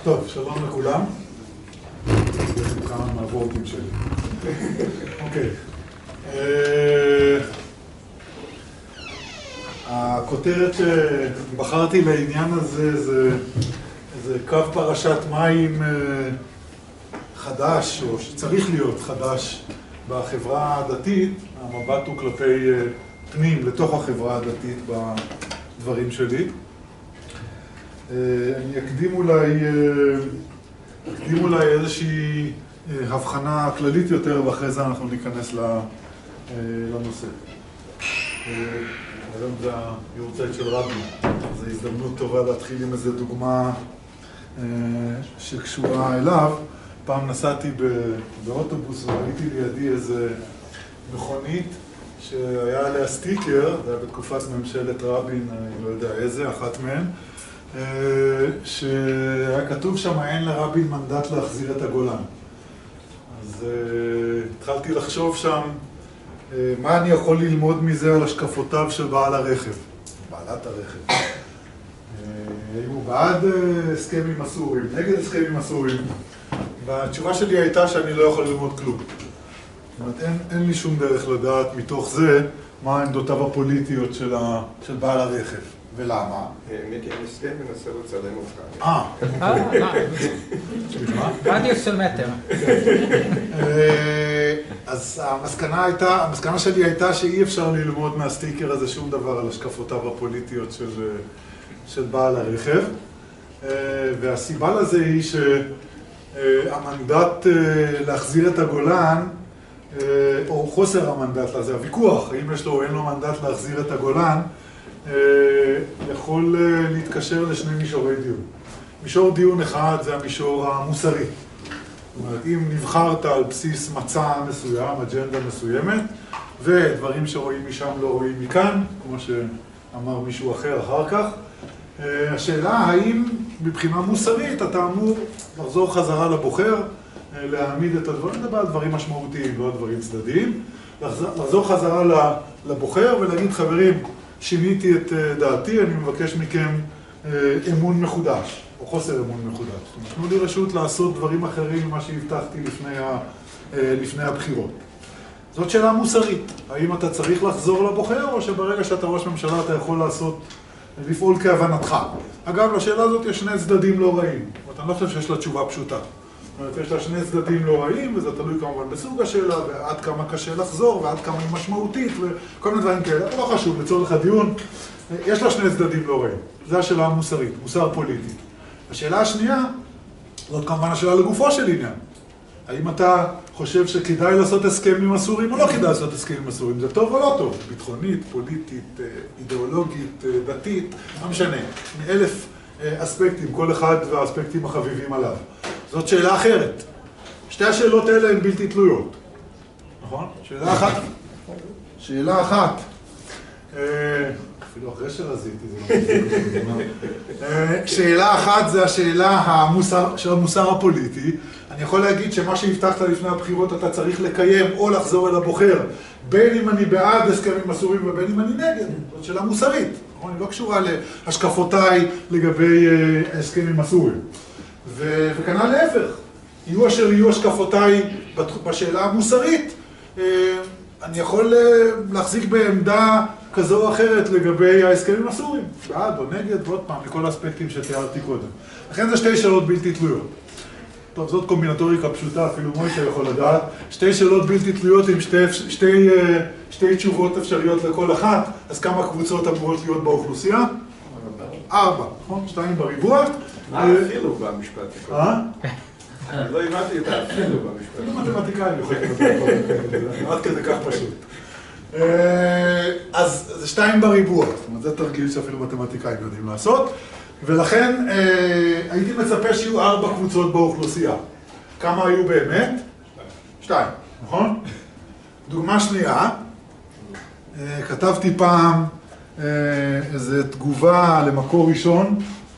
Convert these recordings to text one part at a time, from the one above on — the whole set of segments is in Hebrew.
טוב, שלום לכולם. כמה מהוורדים שלי. אוקיי. הכותרת שבחרתי לעניין הזה זה קו פרשת מים חדש, או שצריך להיות חדש בחברה הדתית. המבט הוא כלפי פנים, לתוך החברה הדתית בדברים שלי. אני אקדים אולי איזושהי הבחנה כללית יותר, ואחרי זה אנחנו ניכנס לנושא. היום זה היורצייט של רבין, זו הזדמנות טובה להתחיל עם איזו דוגמה שקשורה אליו. פעם נסעתי באוטובוס וראיתי לידי איזה מכונית שהיה עליה סטיקר, זה היה בתקופת ממשלת רבין, אני לא יודע איזה, אחת מהן, שהיה כתוב שם, אין לרבין מנדט להחזיר את הגולן. אז התחלתי לחשוב שם, מה אני יכול ללמוד מזה על השקפותיו של בעל הרכב, בעלת הרכב. האם הוא בעד הסכמים הסורים, נגד הסכמים הסורים? והתשובה שלי הייתה שאני לא יכול ללמוד כלום. זאת אומרת, אין לי שום דרך לדעת מתוך זה מה העמדותיו הפוליטיות של בעל הרכב. ולמה? מיקי, אני הסכם מנסה לצלם אותך. רדיוס של מטר. אז המסקנה שלי הייתה שאי אפשר ללמוד מהסטיקר הזה שום דבר על השקפותיו הפוליטיות של בעל הרכב. והסיבה לזה היא שהמנדט להחזיר את הגולן, או חוסר המנדט לזה, הוויכוח, האם יש לו או אין לו מנדט להחזיר את הגולן, יכול להתקשר לשני מישורי דיון. מישור דיון אחד זה המישור המוסרי. זאת אומרת, אם נבחרת על בסיס מצע מסוים, אג'נדה מסוימת, ודברים שרואים משם לא רואים מכאן, כמו שאמר מישהו אחר אחר כך, השאלה האם מבחינה מוסרית אתה אמור לחזור חזרה לבוחר, להעמיד את הדברים, לדבר על דברים משמעותיים, לא על דברים צדדיים, לחזור חזרה לבוחר ולהגיד, חברים, שיניתי את דעתי, אני מבקש מכם אמון מחודש, או חוסר אמון מחודש. תנו לי רשות לעשות דברים אחרים ממה שהבטחתי לפני הבחירות. זאת שאלה מוסרית. האם אתה צריך לחזור לבוחר, או שברגע שאתה ראש ממשלה אתה יכול לפעול כהבנתך? אגב, לשאלה הזאת יש שני צדדים לא רעים. אני לא חושב שיש לה תשובה פשוטה. זאת אומרת, יש לה שני צדדים לא רעים, וזה תלוי כמובן בסוג השאלה, ועד כמה קשה לחזור, ועד כמה היא משמעותית, וכל מיני דברים כאלה. אבל לא חשוב, לצורך הדיון, יש לה שני צדדים לא רעים. זו השאלה המוסרית, מוסר פוליטי. השאלה השנייה, זאת כמובן השאלה לגופו של עניין. האם אתה חושב שכדאי לעשות הסכם עם הסורים, או לא כדאי לעשות הסכם עם הסורים? זה טוב או לא טוב? ביטחונית, פוליטית, אידיאולוגית, דתית, לא משנה. מאלף אספקטים, כל אחד והאספקטים החביבים עליו. זאת שאלה אחרת. שתי השאלות האלה הן בלתי תלויות. נכון? שאלה אחת. אפילו אחרי שרזיתי, זה לא שאלה אחת זה השאלה של המוסר הפוליטי. אני יכול להגיד שמה שהבטחת לפני הבחירות אתה צריך לקיים או לחזור אל הבוחר, בין אם אני בעד הסכמים הסורים ובין אם אני נגד. זאת שאלה מוסרית. היא לא קשורה להשקפותיי לגבי הסכמים הסורים. וכנ"ל להפך, יהיו אשר יהיו השקפותיי בשאלה המוסרית, אני יכול להחזיק בעמדה כזו או אחרת לגבי ההסכמים הסורים, בעד או נגד, ועוד פעם, לכל האספקטים שתיארתי קודם. לכן זה שתי שאלות בלתי תלויות. טוב, זאת קומבינטוריקה פשוטה, אפילו מוישה יכול לדעת. שתי שאלות בלתי תלויות עם שתי תשובות אפשריות לכל אחת, אז כמה קבוצות אמורות להיות באוכלוסייה? 4, נכון? 2 בריבוע. אפילו במשפט. לא הבנתי את האפילו במשפט. לא מתמטיקאי, אני חושב את זה. עד כדי כך פשוט. אז זה 2 בריבוע. זאת אומרת, זה תרגיל שאפילו מתמטיקאים יודעים לעשות. ולכן הייתי מצפה שיהיו 4 קבוצות באוכלוסייה. כמה היו באמת? 2, נכון? דוגמה שנייה. כתבתי פעם איזו תגובה למקור ראשון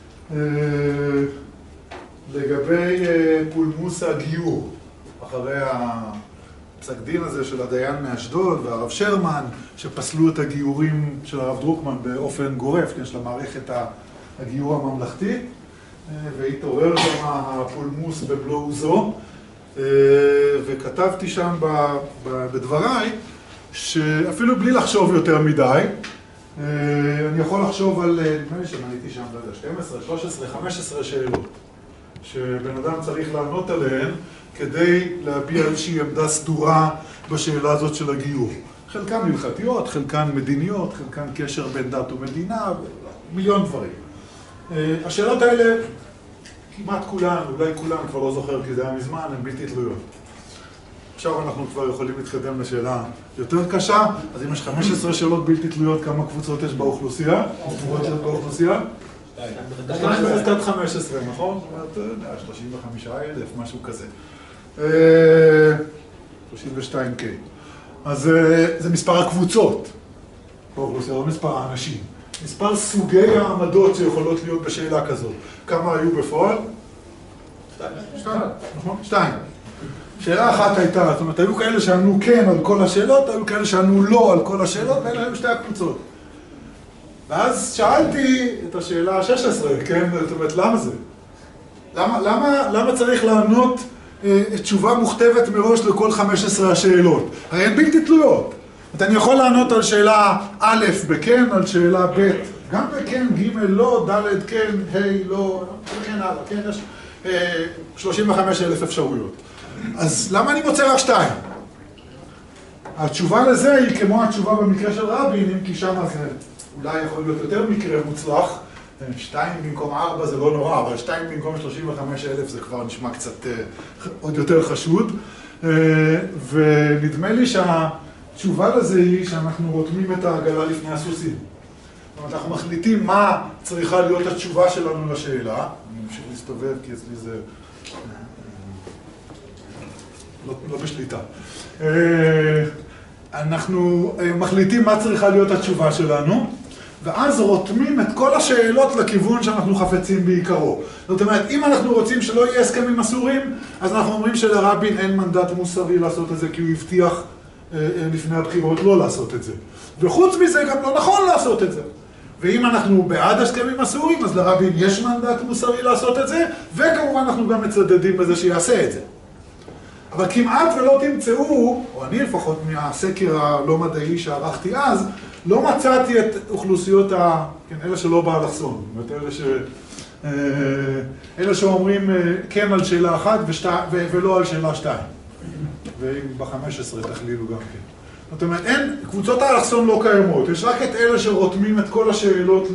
לגבי פולמוס הגיור, אחרי הפסק דין הזה של הדיין מאשדוד והרב שרמן, שפסלו את הגיורים של הרב דרוקמן באופן גורף, של המערכת הגיור הממלכתי, והתעורר שם הפולמוס בבלוזו, וכתבתי שם בדבריי, שאפילו בלי לחשוב יותר מדי, אני יכול לחשוב על, נדמה לי שמניתי שם, לא יודע, 12, 13, 15 שאלות, שבן אדם צריך לענות עליהן כדי להביע איזושהי עמדה סדורה בשאלה הזאת של הגיור. חלקן הלכתיות, חלקן מדיניות, חלקן קשר בין דת ומדינה, מיליון דברים. השאלות האלה, כמעט כולן, אולי כולן, כבר לא זוכר כי זה היה מזמן, הן בלתי תלויות. עכשיו אנחנו כבר יכולים להתקדם לשאלה יותר קשה, אז אם יש 15 שאלות בלתי תלויות, כמה קבוצות יש באוכלוסייה? קבוצות יש באוכלוסייה? 15, נכון? זאת אומרת, 35,000, משהו כזה. 32K. אז זה מספר הקבוצות באוכלוסייה, לא מספר האנשים. מספר סוגי העמדות שיכולות להיות בשאלה כזאת. כמה היו בפועל? 2. נכון? 2. שאלה אחת הייתה, זאת אומרת, היו כאלה שענו כן על כל השאלות, היו כאלה שענו לא על כל השאלות, ואלה היו 2 הקבוצות. ואז שאלתי את השאלה ה-16, כן? זאת אומרת, למה זה? למה צריך לענות תשובה מוכתבת מראש לכל 15 השאלות? הרי הן בלתי תלויות. אני יכול לענות על שאלה א' בכן, על שאלה ב', גם בכן, ג' לא, ד' כן, ה' לא, וכן הלאה, כן, יש 35,000 אפשרויות. אז למה אני מוצא רק 2? התשובה לזה היא כמו התשובה במקרה של רבין, אם כי שמה זה אולי יכול להיות יותר מקרה מוצלח, 2 במקום 4 זה לא נורא, אבל 2 במקום 35,000 זה כבר נשמע קצת עוד יותר חשוד, ונדמה לי התשובה לזה היא שאנחנו רותמים את העגלה לפני הסוסים. זאת אומרת, אנחנו מחליטים מה צריכה להיות התשובה שלנו לשאלה. אני ממשיך להסתובב כי אצלי זה לא בשליטה. אנחנו מחליטים מה צריכה להיות התשובה שלנו, ואז רותמים את כל השאלות לכיוון שאנחנו חפצים בעיקרו. זאת אומרת, אם אנחנו רוצים שלא יהיה הסכמים אסורים, אז אנחנו אומרים שלרבין אין מנדט מוסרי לעשות את זה, כי הוא הבטיח לפני הבחירות לא לעשות את זה. וחוץ מזה גם לא נכון לעשות את זה. ואם אנחנו בעד הסכמים אסורים, אז לרבין יש מנדט מוסרי לעשות את זה, וכמובן אנחנו גם מצדדים בזה שיעשה את זה. אבל כמעט ולא תמצאו, או אני לפחות מהסקר הלא מדעי שערכתי אז, לא מצאתי את אוכלוסיות אלה שלא באלכסון. זאת אומרת, אלה שאומרים כן על שאלה אחת ולא על שאלה 2. ואם ב-15 תכלילו גם כן. זאת אומרת, קבוצות האלכסון לא קיימות, יש רק את אלה שרותמים את כל השאלות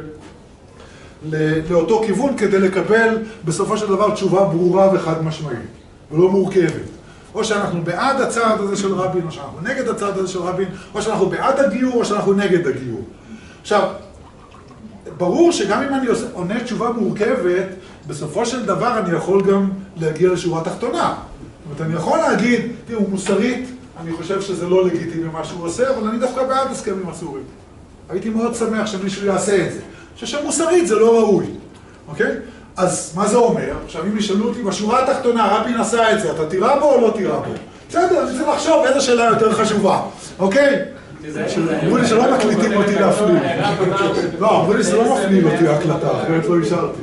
לאותו כיוון כדי לקבל בסופו של דבר תשובה ברורה וחד משמעית, ולא מורכבת. או שאנחנו בעד הצעד הזה של רבין, או שאנחנו נגד הצעד הזה של רבין, או שאנחנו בעד הגיור, או שאנחנו נגד הגיור. עכשיו, ברור שגם אם אני עונה תשובה מורכבת, בסופו של דבר אני יכול גם להגיע לשורה תחתונה. זאת אומרת, אני יכול להגיד, תראו, מוסרית, אני חושב שזה לא לגיטימי מה שהוא עושה, אבל אני דווקא בעד הסכמים אסורים. הייתי מאוד שמח שמישהו יעשה את זה. שמוסרית זה לא ראוי, אוקיי? אז מה זה אומר? עכשיו, אם ישאלו אותי, בשורה התחתונה, רבין עשה את זה, אתה תירה בו או לא תירה בו? בסדר, אני צריך לחשוב איזה שאלה יותר חשובה, אוקיי? אמרו לי שלא מקליטים אותי להפליל. לא, אמרו לי שלא מפליל אותי ההקלטה, אחרת לא השארתי.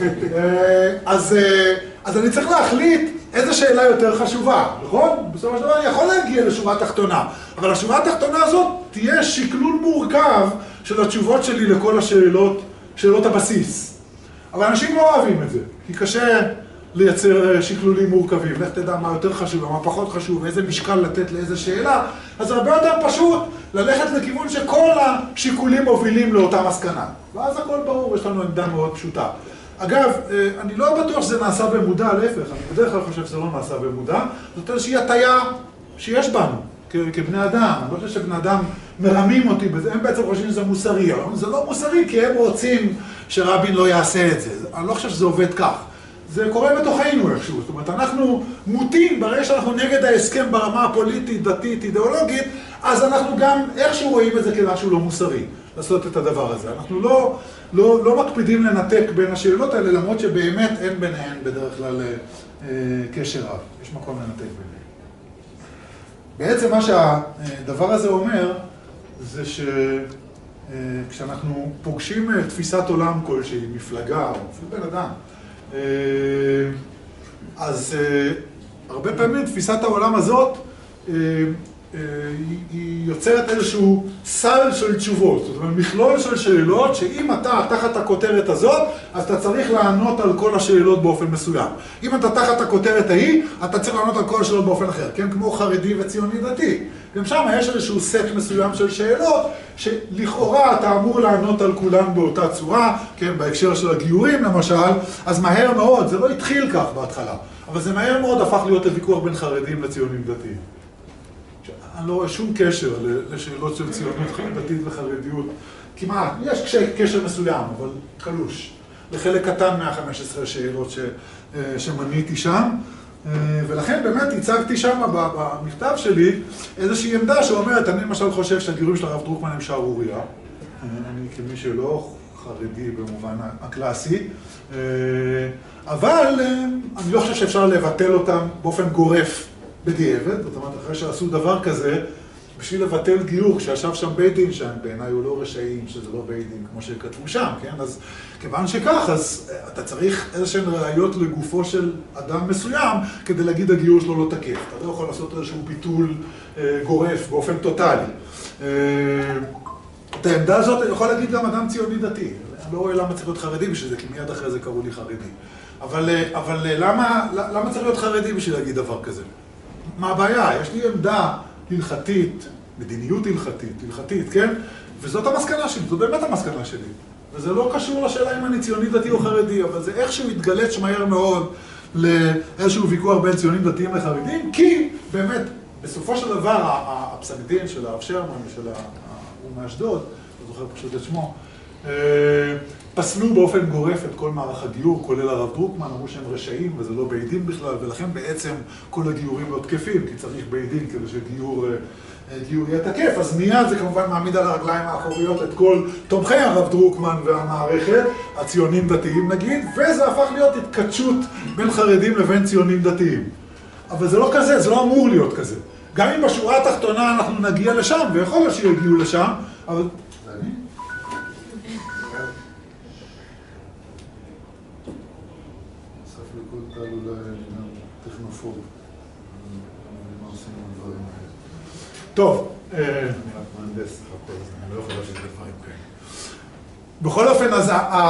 אז אני צריך להחליט איזה שאלה יותר חשובה, נכון? בסופו של דבר אני יכול להגיע לשורה תחתונה, אבל השורה התחתונה הזאת תהיה שקלול מורכב של התשובות שלי לכל השאלות, שאלות הבסיס. אבל אנשים לא אוהבים את זה, כי קשה לייצר שקלולים מורכבים. לך תדע מה יותר חשוב, מה פחות חשוב, איזה משקל לתת לאיזה שאלה, אז הרבה יותר פשוט ללכת לכיוון שכל השיקולים מובילים לאותה מסקנה. ואז הכל ברור, יש לנו עמדה מאוד פשוטה. אגב, אני לא בטוח שזה נעשה במודע, להפך, אני בדרך כלל חושב שזה לא נעשה במודע, זאת איזושהי הטיה שיש בנו, כבני אדם. אני לא חושב שבני אדם מרמים אותי בזה, הם בעצם חושבים שזה מוסרי, אבל זה לא מוסרי כי הם רוצים שרבין לא יעשה את זה. אני לא חושב שזה עובד כך. זה קורה בתוכנו איכשהו, זאת אומרת, אנחנו מוטים, ברגע שאנחנו נגד ההסכם ברמה הפוליטית, דתית, אידיאולוגית, אז אנחנו גם איכשהו רואים את זה כמשהו לא מוסרי, לעשות את הדבר הזה. אנחנו לא מקפידים לנתק בין השאלות האלה, למרות שבאמת אין ביניהן בדרך כלל קשר רב. יש מקום לנתק ביניהן. בעצם מה שהדבר הזה אומר, זה שכשאנחנו פוגשים תפיסת עולם כלשהי, מפלגה או אפילו בן אדם, אז הרבה פעמים תפיסת העולם הזאת היא יוצרת איזשהו סל של תשובות, זאת אומרת, מכלול של שאלות שאם אתה תחת הכותרת הזאת, אז אתה צריך לענות על כל השאלות באופן מסוים. אם אתה תחת הכותרת ההיא, אתה צריך לענות על כל השאלות באופן אחר, כן? כמו חרדי וציוני דתי. גם שם יש איזשהו סט מסוים של שאלות, שלכאורה אתה אמור לענות על כולן באותה צורה, כן? בהקשר של הגיורים למשל, אז מהר מאוד, זה לא התחיל כך בהתחלה, אבל זה מהר מאוד הפך להיות לוויכוח בין חרדים לציונים דתיים. אני לא רואה שום קשר לשאלות של ציונות דתית וחרדיות. כמעט, יש קשר מסוים, אבל קלוש. לחלק קטן מה-15 שאלות שמניתי שם. ולכן באמת הצגתי שם במכתב שלי איזושהי עמדה שאומרת, אני למשל חושב שהגיורים של הרב דרוקמן הם שערוריה. אני כמי שלא חרדי במובן הקלאסי. אבל אני לא חושב שאפשר לבטל אותם באופן גורף. בדיעבד, זאת אומרת, אחרי שעשו דבר כזה, בשביל לבטל גיור, כשישב שם בית דין, שהם בעיניי הוא לא רשעים, שזה לא בית דין, כמו שכתבו שם, כן? אז כיוון שכך, אז אתה צריך איזשהן ראיות לגופו של אדם מסוים, כדי להגיד הגיור שלו לא תקף. אתה לא יכול לעשות איזשהו ביטול גורף באופן טוטלי. את העמדה הזאת יכול להגיד גם אדם ציוני דתי. אני לא רואה למה צריך להיות חרדי בשביל זה, כי מיד אחרי זה קראו לי חרדי. אבל למה צריך להיות חרדי בשביל להגיד דבר כזה? מה הבעיה? יש לי עמדה הלכתית, מדיניות הלכתית, כן? וזאת המסקנה שלי, זאת באמת המסקנה שלי. וזה לא קשור לשאלה אם אני ציוני דתי או חרדי, אבל זה איכשהו התגלץ מהר מאוד לאיזשהו ויכוח בין ציונים דתיים לחרדים, כי באמת, בסופו של דבר, הפסק דין של הרב שרמן הוא מאשדוד, לא זוכר פשוט את שמו, פסלו באופן גורף את כל מערך הגיור, כולל הרב דרוקמן, אמרו שהם רשעים וזה לא בית דין בכלל, ולכן בעצם כל הגיורים לא תקפים, כי צריך בית דין כדי שגיור יהיה תקף. אז מיד זה כמובן מעמיד על הרגליים האחוריות את כל תומכי הרב דרוקמן והמערכת, הציונים דתיים נגיד, וזה הפך להיות התכתשות בין חרדים לבין ציונים דתיים. אבל זה לא כזה, זה לא אמור להיות כזה. גם אם בשורה התחתונה אנחנו נגיע לשם, ויכול להיות שיגיעו לשם, אבל... טוב, אני רק מהנדס לך כל הזמן, אני לא יכול להשאיר דברים כאלה. בכל אופן, אז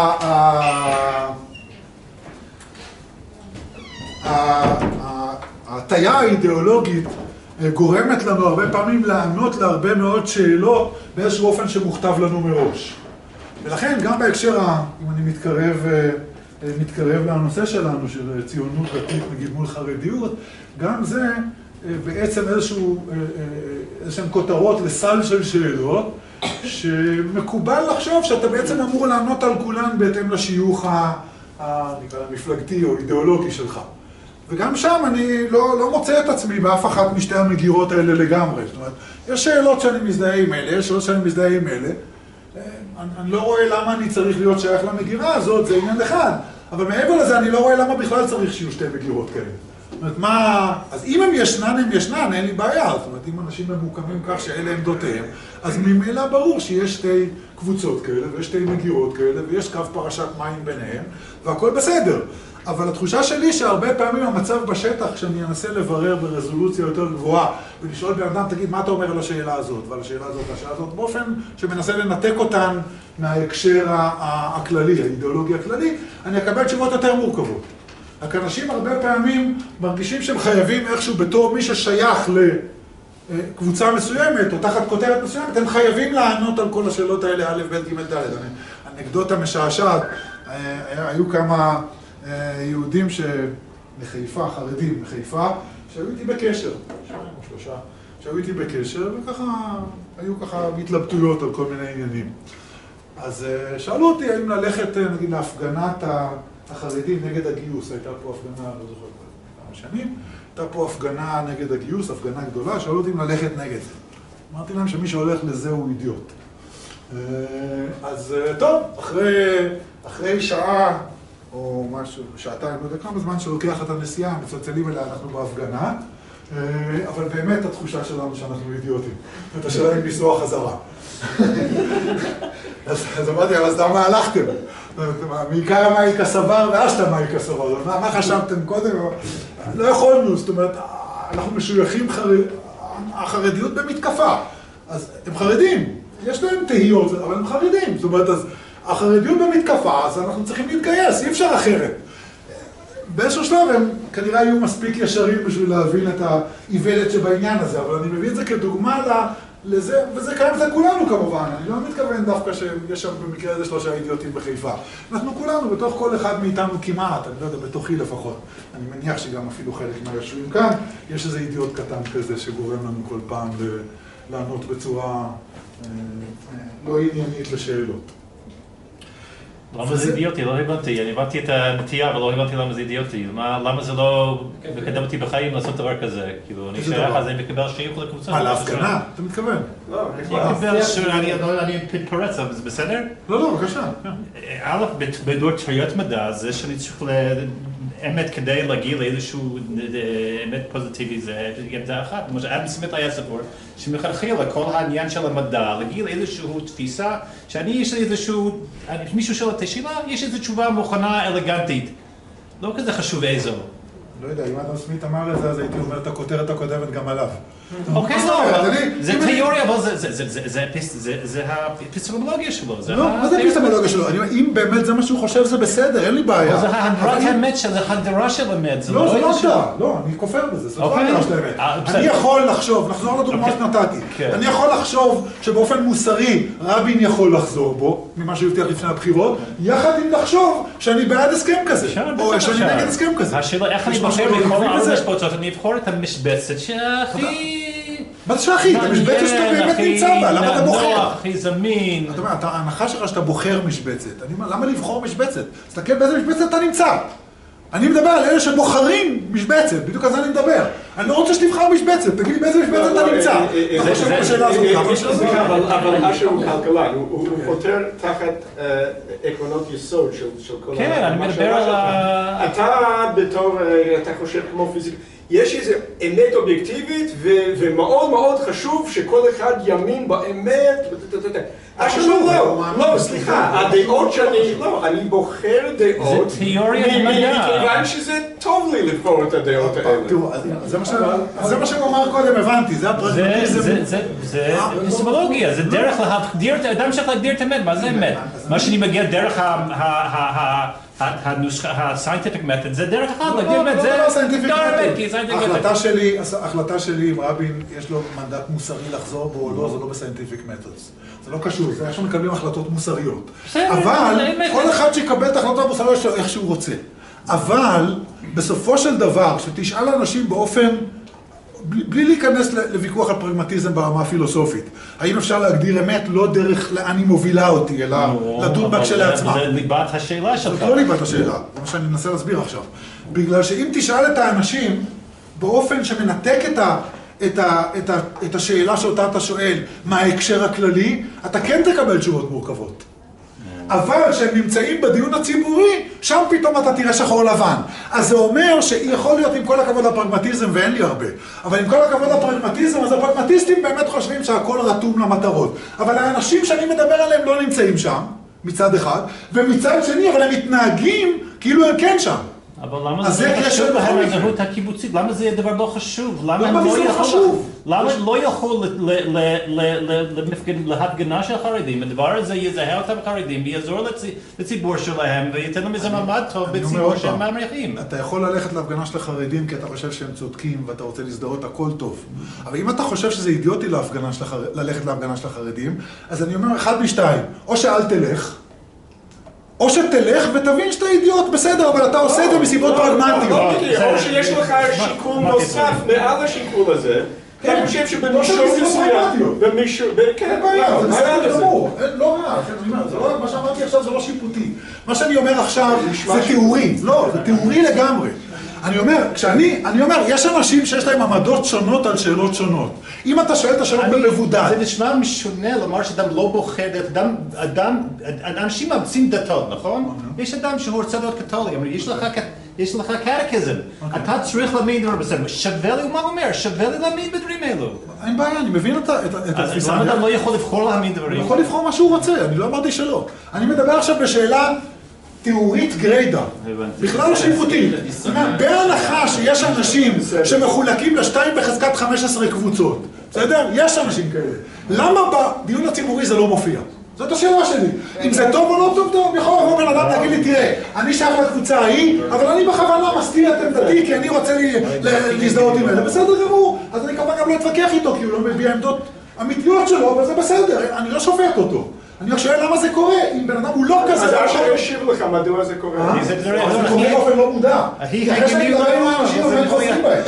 ההטיה האידיאולוגית גורמת לנו הרבה פעמים לענות להרבה מאוד שאלות באיזשהו אופן שמוכתב לנו מראש. ולכן גם בהקשר, אם אני מתקרב לנושא שלנו, של ציונות דתית נגיד מול חרדיות, גם זה בעצם איזשהן כותרות לסל של שאלות, שמקובל לחשוב שאתה בעצם אמור לענות על כולן בהתאם לשיוך המפלגתי או אידיאולוגי שלך. וגם שם אני לא מוצא את עצמי באף אחת משתי המגירות האלה לגמרי. זאת אומרת, יש שאלות שאני מזדהה עם אלה, יש שאלות שאני מזדהה עם אלה. אני לא רואה למה אני צריך להיות שייך למגירה הזאת, זה עניין אחד. אבל מעבר לזה אני לא רואה למה בכלל צריך שיהיו שתי מגירות כאלה. זאת אומרת, אז אם הם ישנן, אין לי בעיה. זאת אומרת, אם אנשים ממוקמים כך שאלה עמדותיהם, אז ממילא ברור שיש שתי קבוצות כאלה, ויש שתי מגירות כאלה, ויש קו פרשת מים ביניהם, והכל בסדר. אבל התחושה שלי שהרבה פעמים המצב בשטח, כשאני אנסה לברר ברזולוציה יותר גבוהה, ולשאול בן אדם, תגיד, מה אתה אומר על השאלה הזאת, ועל השאלה הזאת, והשאלה הזאת, באופן שמנסה לנתק אותן מההקשר הכללי, האידיאולוגי הכללי, אני אקבל תשובות יותר מורכבות. רק אנשים הרבה פעמים מרגישים שהם חייבים איכשהו בתור מי ששייך לקבוצה מסוימת, או תחת כותרת מסוימת, הם חייבים לענות על כל השאלות האלה, א', ב', ג', ד'. אנקדוטה משעשעת, היו כמה יהודים מחיפה, חרדים מחיפה, שהיו איתי בקשר, 2 או 3, שהיו איתי בקשר, וככה, היו ככה מתלבטויות על כל מיני עניינים. אז שאלו אותי האם ללכת, נגיד, להפגנת החרדים נגד הגיוס. הייתה פה הפגנה, לא זוכר כמה שנים, הייתה פה הפגנה נגד הגיוס, הפגנה גדולה, שאלו אותי אם ללכת נגד זה. אמרתי להם שמי שהולך לזה הוא אידיוט. אז טוב, אחרי שעה או משהו, שעתיים, לא יודע כמה זמן שלוקח את הנסיעה, מצלצלים אליה, אנחנו בהפגנה, אבל באמת התחושה שלנו שאנחנו אידיוטים. את השאלה אם לנסוע חזרה. אז אמרתי, אז למה הלכתם? מעיקר מאיקה סבר ואשתא מאיקה סבר. מה חשבתם קודם? לא יכולנו, זאת אומרת, אנחנו משויכים החרדיות במתקפה. אז הם חרדים, יש להם תהיות, אבל הם חרדים. זאת אומרת, אז החרדיות במתקפה, אז אנחנו צריכים להתגייס, אי אפשר אחרת. באיזשהו שלב הם כנראה היו מספיק ישרים בשביל להבין את האיוולת שבעניין הזה, אבל אני מביא את זה כדוגמה לזה, וזה קיים אצל כולנו כמובן. אני לא מתכוון דווקא שיש שם במקרה הזה 3 אידיוטים בחיפה. אנחנו כולנו, בתוך כל אחד מאיתנו כמעט, אני לא יודע, בתוכי לפחות. אני מניח שגם אפילו חלק מהיושבים כאן, יש איזה אידיוט קטן כזה שגורם לנו כל פעם לענות בצורה לא עניינית לשאלות. למה זה אידיוטי? לא הבנתי. אני הבנתי את הנטייה, אבל לא הבנתי למה זה אידיוטי. למה זה לא מקדם אותי בחיים לעשות דבר כזה? כאילו, אני שייך אז אני מקבל שייך לקבוצה. מה, להפגנה? אתה מתכוון? לא, אני מתפרץ, אבל זה בסדר? לא, בבקשה. א', בדור תיאוריות מדע, זה שאני צריך אמת כדי להגיע לאיזשהו אמת פוזיטיבי, זה עמדה אחת. כמו שאדם סמית היה סבור, שמלכתחילה כל העניין של המדע, להגיע לאיזושהי תפיסה, שאני יש לי איזשהו, מישהו שואל את השאלה, יש איזו תשובה מוכנה, אלגנטית. לא כזה חשוב איזו. לא יודע, אם אדם סמית אמר את זה, אז הייתי אומר את הכותרת הקודמת גם עליו. אוקיי, לא, זה תיאוריה, אבל זה האפיסטמולוגיה שלו. לא, מה זה האפיסטמולוגיה שלו? אם באמת זה מה שהוא חושב, זה בסדר, אין לי בעיה. זה ההגדרת האמת של ההגדרה של אמת. לא, זה לא הגדרה, לא, אני כופר בזה, זה לא הגדרה של האמת. אני יכול לחשוב, נחזור לדוגמה שנתתי, אני יכול לחשוב שבאופן מוסרי רבין יכול לחזור בו, ממה שהוא הבטיח לפני הבחירות, יחד עם לחשוב שאני בעד הסכם כזה, או שאני נגד הסכם כזה. השאלה, איך אני בוחר מכל המשבצות, אני אבחור את המשבצת שהכי... מה זה שהכי? המשבצת שאתה באמת נמצא בה, למה אתה בוחר? נוח, הכי זמין. אתה אומר, ההנחה שלך שאתה בוחר משבצת. אני אומר, למה לבחור משבצת? תסתכל באיזה משבצת אתה נמצא. אני מדבר על אלה שבוחרים משבצת, בדיוק על זה אני מדבר. אני לא רוצה שתבחר משבצת, תגיד לי באיזה משבצת אתה נמצא. אני חושב בשאלה הזאת כמה. אבל אשר הוא כלכלן, הוא חותר תחת עקרונות יסוד של כל כן, אני מדבר על אתה בתור, אתה חושב כמו פיזיקה, יש איזו אמת אובייקטיבית ומאוד מאוד חשוב שכל אחד יאמין באמת. לא, סליחה, הדעות שאני, לא, אני בוחר דעות. זה תיאוריה מדע. מכיוון שזה טוב לי לבחור את הדעות האלה. תראו, זה מה שהוא אמר קודם, הבנתי, זה הפרגמטיזם. זה אפיסטמולוגיה, זה דרך להגדיר, אדם צריך להגדיר את האמת, מה זה אמת? מה שאני מגיע דרך ה-scientific method, זה דרך אחת, להגדיר אמת, זה ההחלטה שלי אם רבין יש לו מנדט מוסרי לחזור בו או לא, זה לא ב-scientific methods. זה לא קשור, זה איך שמקבלים החלטות מוסריות. אבל כל אחד שיקבל את ההחלטות המוסריות שלו איך שהוא רוצה. אבל בסופו של דבר, שתשאל אנשים באופן, בלי להיכנס לוויכוח על פרגמטיזם ברמה הפילוסופית, האם אפשר להגדיר אמת לא דרך לאן היא מובילה אותי, אלא לדון בה כשלעצמה. זה ליבת השאלה שלך. זה לא ליבת השאלה, זה מה שאני מנסה להסביר עכשיו. בגלל שאם תשאל את האנשים באופן שמנתק את השאלה שאותה אתה שואל, מה ההקשר הכללי, אתה כן תקבל תשובות מורכבות. אבל כשהם נמצאים בדיון הציבורי, שם פתאום אתה תראה שחור לבן. אז זה אומר שיכול להיות עם כל הכבוד לפרגמטיזם, ואין לי הרבה, אבל עם כל הכבוד לפרגמטיזם, אז הפרגמטיסטים באמת חושבים שהכל רתום למטרות. אבל האנשים שאני מדבר עליהם לא נמצאים שם, מצד אחד, ומצד שני, אבל הם מתנהגים כאילו הם כן שם. אבל למה זה חשוב בהזהות הקיבוצית? למה זה דבר לא חשוב? למה זה לא חשוב? למה לא יכול להפגנה של חרדים? הדבר הזה יזהה אותם חרדים ויעזור לציבור שלהם וייתן להם איזה מעמד טוב בציבור שהם מעריכים. אתה יכול ללכת להפגנה של החרדים כי אתה חושב שהם צודקים ואתה רוצה להזדהות, הכל טוב. אבל אם אתה חושב שזה אידיוטי ללכת להפגנה של החרדים, אז אני אומר אחד משתיים, או שאל תלך, או שתלך ותבין שאתה אידיוט, בסדר, אבל אתה עושה את זה מסיבות פרגמטיות. או שיש לך שיקול נוסף מעל השיקול הזה, אני חושב שבמישור מסוים, כן, זה בסדר גמור, לא רע, מה שאמרתי עכשיו זה לא שיפוטי. מה שאני אומר עכשיו זה תיאורי, לא, זה תיאורי לגמרי. אני אומר, יש אנשים שיש להם עמדות שונות על שאלות שונות. אם אתה שואל את השאלות במבודד. זה נשמע משונה לומר שאדם לא בוחר, אנשים מאמצים דתות, נכון? יש אדם שהוא רוצה להיות קתולי, יש לך קטקיזם. אתה צריך להאמין דבר בסדר. שווה לי, מה הוא אומר? שווה לי להאמין בדברים האלו. אין בעיה, אני מבין את התפיסה. למה אדם לא יכול לבחור להאמין דברים? הוא יכול לבחור מה שהוא רוצה, אני לא אמרתי שלא. אני מדבר עכשיו בשאלה תיאורית גריידא, בכלל לא שיפוטית. בהנחה שיש אנשים שמחולקים לשתיים בחזקת 15 קבוצות, בסדר? יש אנשים כאלה. למה בדיון הציבורי זה לא מופיע? זאת השאלה שלי. אם זה טוב או לא טוב, טוב, יכול לבוא בן אדם להגיד לי, תראה, אני שייך לקבוצה ההיא, אבל אני בכוונה מסתיר את עמדתי, כי אני רוצה להזדהות עם אלה. בסדר גמור, אז אני כמובן גם לא אתווכח איתו, כי הוא לא מביא עמדות אמיתיות שלו, אבל זה בסדר, אני לא שופט אותו. אני רק שואל למה זה קורה, אם בן אדם הוא לא כזה... אז אשר ישיב לך מדוע זה קורה. זה קורה באופן לא מודע. כי אחרי שאני מדבר עם האנשים, אבל אני חוזרים בהם.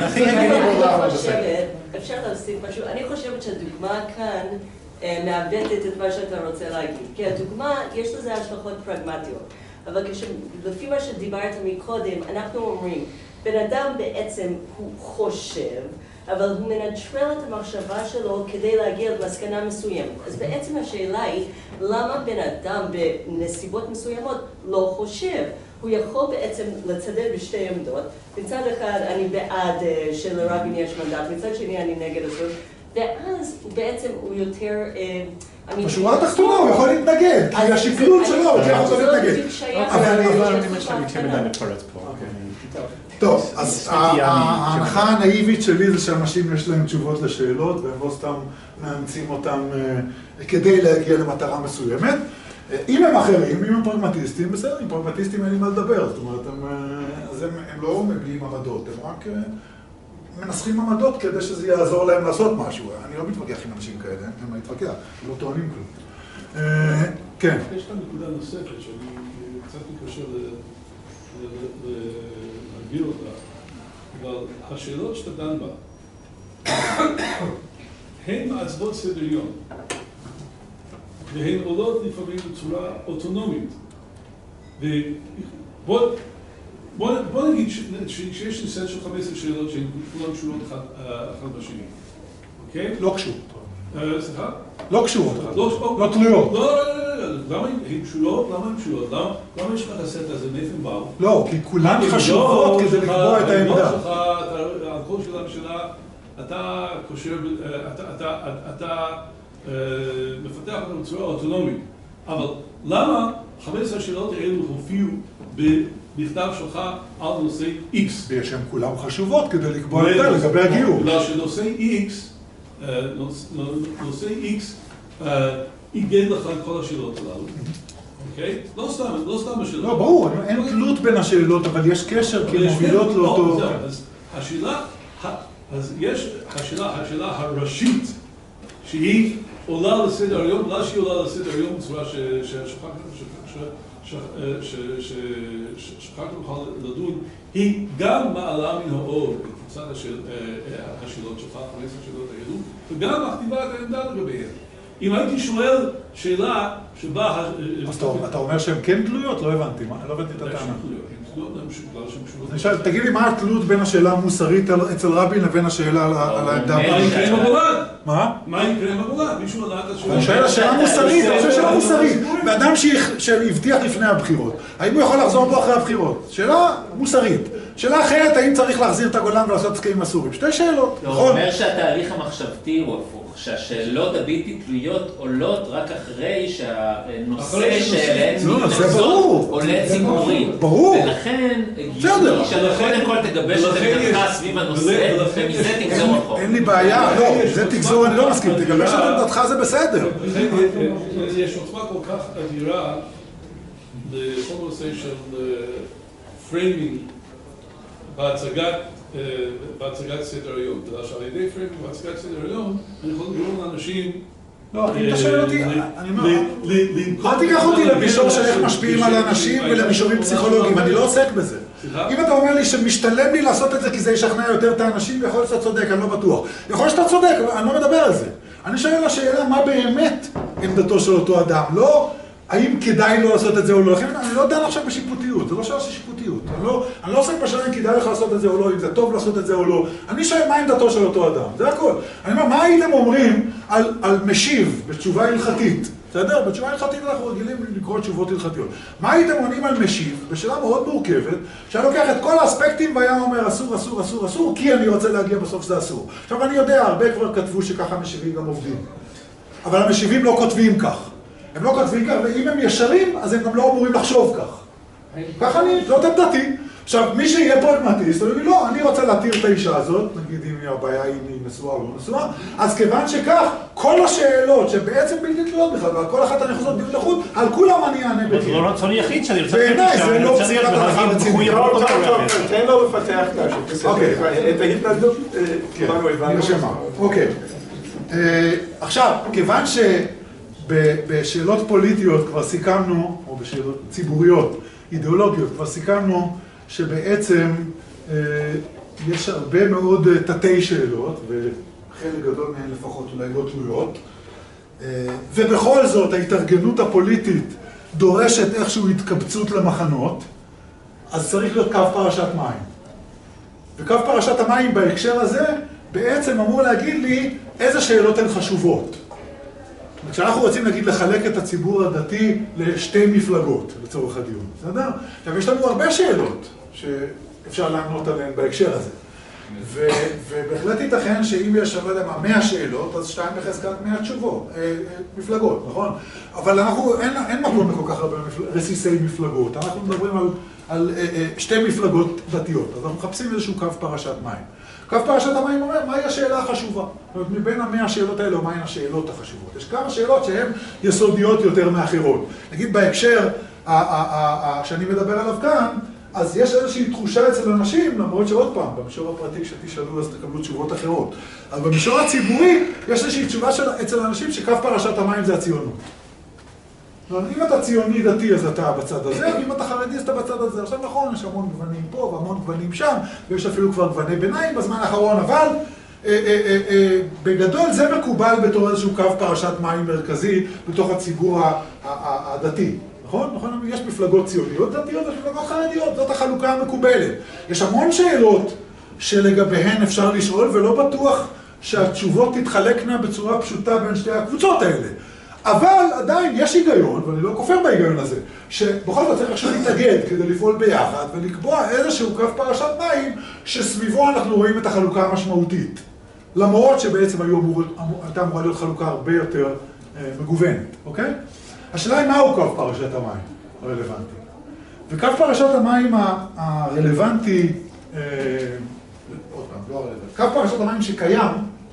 אפשר להוסיף משהו. אני חושבת שהדוגמה כאן מעבדת את מה שאתה רוצה להגיד. כי הדוגמה, יש לזה השלכות פרגמטיות. אבל לפי מה שדיברת מקודם, אנחנו אומרים, בן אדם בעצם הוא חושב, אבל הוא מנטרל את המחשבה שלו כדי להגיע למסקנה מסוימת. אז בעצם השאלה היא, למה בן אדם בנסיבות מסוימות לא חושב? הוא יכול בעצם לצדד בשתי עמדות. מצד אחד אני בעד שלרבין יש מנדט, מצד שני אני נגד הסוף, ואז בעצם הוא יותר... בשורה התחתונה הוא יכול להתנגד, כי השקלול שלו הוא יכול להתנגד. טוב, אז ההנחה הנאיבית שלי זה שאנשים יש להם תשובות לשאלות והם לא סתם מאמצים אותם כדי להגיע למטרה מסוימת. אם הם אחרים, אם הם פרגמטיסטים, בסדר, עם פרגמטיסטים אין לי מה לדבר, זאת אומרת, הם לא מביעים עמדות, הם רק מנסחים עמדות כדי שזה יעזור להם לעשות משהו. אני לא מתווכח עם אנשים כאלה, אין מה להתווכח, הם לא טוענים כלום. כן. יש כאן נקודה נוספת שאני קצת מתקשר להגביר אותה, אבל השאלות שאתה דן בה, הן מעצבות סדר יום, והן עולות לפעמים בצורה אוטונומית. בוא נגיד שיש לי סט של 15 שאלות שהן כולן קשורות אחת בשני, אוקיי? לא קשורות. סליחה? לא קשורות, לא תלויות. לא, למה הן קשורות? למה הן קשורות? למה יש לך את הסט הזה? מאיפה הם באו? לא, כי כולן חשובות כדי לקבוע את העמדה. על כל שאלה, אתה קושר, אתה מפתח אותם בצורה אוטונומית. אבל למה 15 השאלות האלו הופיעו במכתב שלך על נושא X? ויש שהן כולן חשובות כדי לקבוע את זה לגבי הגיור. בגלל שנושא X איגד לך את כל השאלות הללו. אוקיי? לא סתם השאלות. לא, ברור, אין תלות בין השאלות, אבל יש קשר כי מובילות לאותו... אז השאלה, אז יש השאלה הראשית, שהיא עולה לסדר היום, בגלל שהיא עולה לסדר היום בצורה ששכחנו לך לדון, היא גם מעלה מן האור את קבוצת השאלות שלך, 15 השאלות האלו, וגם מכתיבה את העמדה לגביהן. אם הייתי שואל שאלה שבה... אז אתה אומר שהן כן תלויות? לא הבנתי, לא הבנתי את הטענה. אני שואל, תגיד לי, מה התלות בין השאלה המוסרית אצל רבין לבין השאלה על העמדה? מה יקרה עם הגולן? מה? מה יקרה עם הגולן? מישהו עלה את השאלה? אני שואל, השאלה מוסרית, אני חושב שאלה מוסרית. באדם שהבטיח לפני הבחירות, האם הוא יכול לחזור בו אחרי הבחירות? שאלה מוסרית. שאלה אחרת, האם צריך להחזיר את הגולן ולעשות הסכמים הסורים? שתי שאלות, נכון? הוא אומר שהתהליך המחשבתי הוא הפוך, שהשאלות הבלתי תלויות עולות רק אחרי שהנושא שאליהן מתנגדות עולה ציבורי. ברור. ולכן, הגיוני שקודם כל תגבש את עמדתך סביב הנושא, ומזה תגזור החוק. אין לי בעיה, לא, זה תגזור, אני לא מסכים, תגבש את עמדתך זה בסדר. יש עוצמה כל כך אדירה לכל נושא של פריימינג בהצגת סדר היום. בגלל שעל ידי פריימינג בהצגת סדר היום, אני יכול לגרום לאנשים... לא, אם אתה שואל אותי, אני אומר, אל תיקח אותי למישור של איך משפיעים על האנשים ולמישורים פסיכולוגיים, אני לא עוסק בזה. אם אתה אומר לי שמשתלם לי לעשות את זה כי זה ישכנע יותר את האנשים, יכול להיות שאתה צודק, אני לא בטוח. יכול להיות שאתה צודק, אני לא מדבר על זה. אני שואל לשאלה מה באמת עמדתו של אותו אדם, לא האם כדאי לו לעשות את זה או לא. אני לא דן עכשיו בשיפוטיות, זה לא שאלה של שיפוטיות. אני לא עוסק בשאלה אם כדאי לך לעשות את זה או לא, אם זה טוב לעשות את זה או לא. אני שואל מה עמדתו של אותו אדם, זה הכל. אני אומר, מה הייתם אומרים על משיב בתשובה הלכתית? בסדר? בתשובה הלכתית אנחנו רגילים לקרוא תשובות הלכתיות. מה הייתם עונים על משיב, בשאלה מאוד מורכבת, שאני לוקח את כל האספקטים והיה אומר אסור, אסור, אסור, אסור, כי אני רוצה להגיע בסוף שזה אסור. עכשיו אני יודע, הרבה כבר כתבו שככה המשיבים גם עובדים. אבל המשיבים לא כותבים כך. הם לא כותבים כך, ואם הם ישרים, אז הם גם לא אמורים לחשוב כך. ככה זאת עמדתי. עכשיו, מי שיהיה פרגמטיסט, הוא יגיד, לא, אני רוצה להתיר את האישה הזאת, נגיד אם הבעיה היא נשואה או לא נשואה, אז כיוון שכך, כל השאלות שבעצם בלתי תלויות בכלל, ועל כל אחת אני חוזר דיון לחוד, על כולם אני אענה בכלל. זה לא רצון יחיד שאני רוצה בעיניי זה לא פסיקת הלכה רצינית. תן לו לפתח את ההתנגדות. אוקיי. עכשיו, כיוון שבשאלות פוליטיות כבר סיכמנו, או בשאלות ציבוריות, אידיאולוגיות, כבר סיכמנו שבעצם יש הרבה מאוד תתי שאלות, וחלק גדול מהן לפחות אולי לא תלויות, ובכל זאת ההתארגנות הפוליטית דורשת איכשהו התקבצות למחנות, אז צריך להיות קו פרשת מים. וקו פרשת המים בהקשר הזה בעצם אמור להגיד לי איזה שאלות הן חשובות. כשאנחנו רוצים נגיד לחלק את הציבור הדתי לשתי מפלגות לצורך הדיון, בסדר? עכשיו יש לנו הרבה שאלות שאפשר לענות עליהן בהקשר הזה. ובהחלט ייתכן שאם יש, אני לא יודע מה, 100 שאלות, אז 2 בחזקת 100 תשובות, מפלגות, נכון? אבל אין מקום לכל כך הרבה רסיסי מפלגות, אנחנו מדברים על 2 מפלגות דתיות, אז אנחנו מחפשים איזשהו קו פרשת מים. קו פרשת המים אומר, מהי השאלה החשובה? זאת אומרת, מבין 100 השאלות האלה, מהי השאלות החשובות? יש כמה שאלות שהן יסודיות יותר מאחרות. נגיד בהקשר שאני מדבר עליו כאן, אז יש איזושהי תחושה אצל אנשים, למרות שעוד פעם, במישור הפרטי כשתשאלו אז תקבלו תשובות אחרות. אבל במישור הציבורי יש איזושהי תשובה אצל אנשים שקו פרשת המים זה הציונות. אם אתה ציוני דתי אז אתה בצד הזה, ואם אתה חרדי אז אתה בצד הזה. עכשיו נכון, יש המון גוונים פה והמון גוונים שם, ויש אפילו כבר גווני ביניים בזמן האחרון, אבל בגדול זה מקובל בתור איזשהו קו פרשת מים מרכזי בתוך הציבור הדתי. נכון? נכון? יש מפלגות ציוניות דתיות, יש מפלגות חרדיות, זאת החלוקה המקובלת. יש המון שאלות שלגביהן אפשר לשאול, ולא בטוח שהתשובות תתחלקנה בצורה פשוטה בין שתי הקבוצות האלה. אבל עדיין יש היגיון, ואני לא כופר בהיגיון הזה, שבכל זאת צריך עכשיו להתאגד כדי לפעול ביחד ולקבוע איזשהו קו פרשת מים שסביבו אנחנו רואים את החלוקה המשמעותית. למרות שבעצם הייתה אמורה להיות חלוקה הרבה יותר מגוונת, אוקיי? השאלה היא מהו קו פרשת המים הרלוונטי. וקו פרשת המים הרלוונטי, עוד פעם, לא הרלוונטי, קו פרשת המים שקיים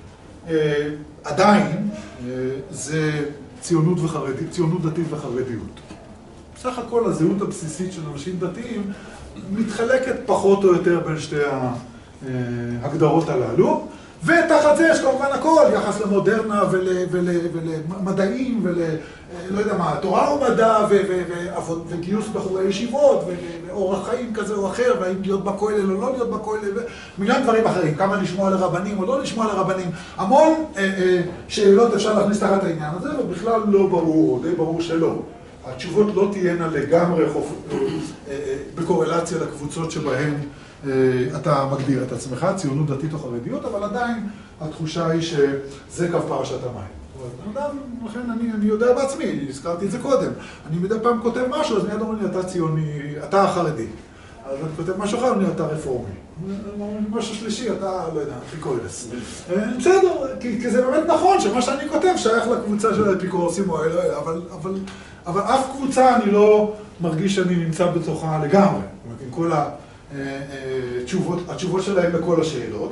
עדיין זה ציונות דתית וחרדיות. בסך הכל הזהות הבסיסית של אנשים דתיים מתחלקת פחות או יותר בין שתי ההגדרות הללו, ותחת זה יש כמובן הכל, יחס למודרנה ולמדעים לא יודע מה, תורה ומדע וגיוס בחורי ישיבות ואורח חיים כזה או אחר, והאם להיות בכולל או לא להיות בכולל ומיליון דברים אחרים, כמה לשמוע לרבנים או לא לשמוע לרבנים, המון שאלות אפשר להכניס תחת העניין הזה, ובכלל לא ברור, או די ברור שלא. התשובות לא תהיינה לגמרי בקורלציה לקבוצות שבהן אתה מגדיר את עצמך, ציונות דתית או חרדיות, אבל עדיין התחושה היא שזה קו פרשת המים. לכן אני יודע בעצמי, הזכרתי את זה קודם. אני מדי פעם כותב משהו, אז מיד אומרים לי, אתה ציוני, אתה חרדי. אז אני כותב משהו אחר, אני אתה רפורמי. משהו שלישי, אתה, לא יודע, אפיקורס. בסדר, כי זה באמת נכון שמה שאני כותב שייך לקבוצה של האפיקורסים או האלה, אבל אף קבוצה אני לא מרגיש שאני נמצא בתוכה לגמרי. זאת אומרת, עם כל התשובות שלהם לכל השאלות.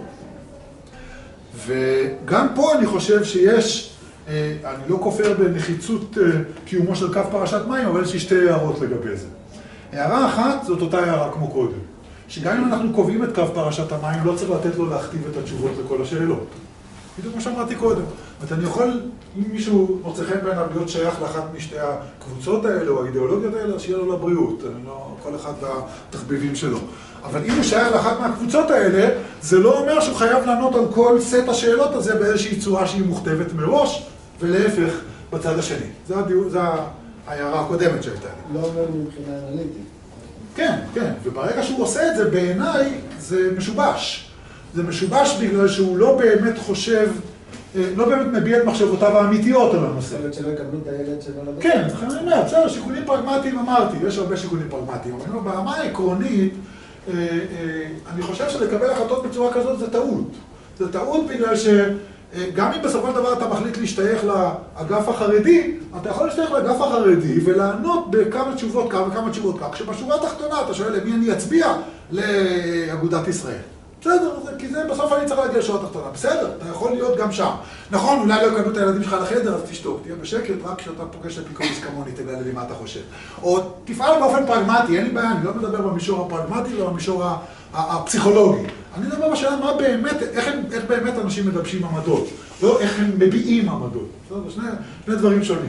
וגם פה אני חושב שיש, אני לא כופר בנחיצות קיומו של קו פרשת מים, אבל יש לי 2 הערות לגבי זה. הערה אחת זאת אותה הערה כמו קודם, שגם אם אנחנו קובעים את קו פרשת המים, לא צריך לתת לו להכתיב את התשובות לכל השאלות. בדיוק מה שאמרתי קודם. אני יכול, אם מישהו מוצא חן בעיניו להיות שייך לאחת משתי הקבוצות האלה או האידיאולוגיות האלה, שיהיה לו לבריאות. לא כל אחד והתחביבים שלו. אבל אם הוא שייך לאחת מהקבוצות האלה, זה לא אומר שהוא חייב לענות על כל סט השאלות הזה באיזושהי צורה שהיא מוכתבת מראש, ולהפך בצד השני. זה ההערה הקודמת שהייתה לי. לא אומר מבחינה אנליטית. כן, כן. וברגע שהוא עושה את זה, בעיניי זה משובש. זה משובש בגלל שהוא לא באמת חושב, לא באמת מביע את מחשבותיו האמיתיות על הנושא. יכול להיות שלא יקבלו את הילד שלו לבית. כן, אני אומר, בסדר, שיקולים פרגמטיים אמרתי, יש הרבה שיקולים פרגמטיים. אבל ברמה העקרונית, אני חושב שלקבל החלטות בצורה כזאת זה טעות. זה טעות בגלל גם אם בסופו של דבר אתה מחליט להשתייך לאגף החרדי, אתה יכול להשתייך לאגף החרדי ולענות בכמה תשובות כך וכמה תשובות כך. כשבשורה התחתונה אתה שואל למי אני אצביע לאגודת ישראל. בסדר, כי זה בסוף אני צריך להגיע לשורה התחתונה. בסדר, אתה יכול להיות גם שם. נכון, אולי לא יקבלו את הילדים שלך לחדר, אז תשתוק, תהיה בשקט, רק כשאתה פוגש אפיקורוס כמוני, תגלה לי מה אתה חושב. או תפעל באופן פרגמטי, אין לי בעיה, אני לא מדבר במישור הפרגמטי, לא במישור הפסיכולוגי. אני מדבר בשאלה מה באמת, איך באמת אנשים מדבשים עמדות, לא איך הם מביעים עמדות. שני דברים שונים.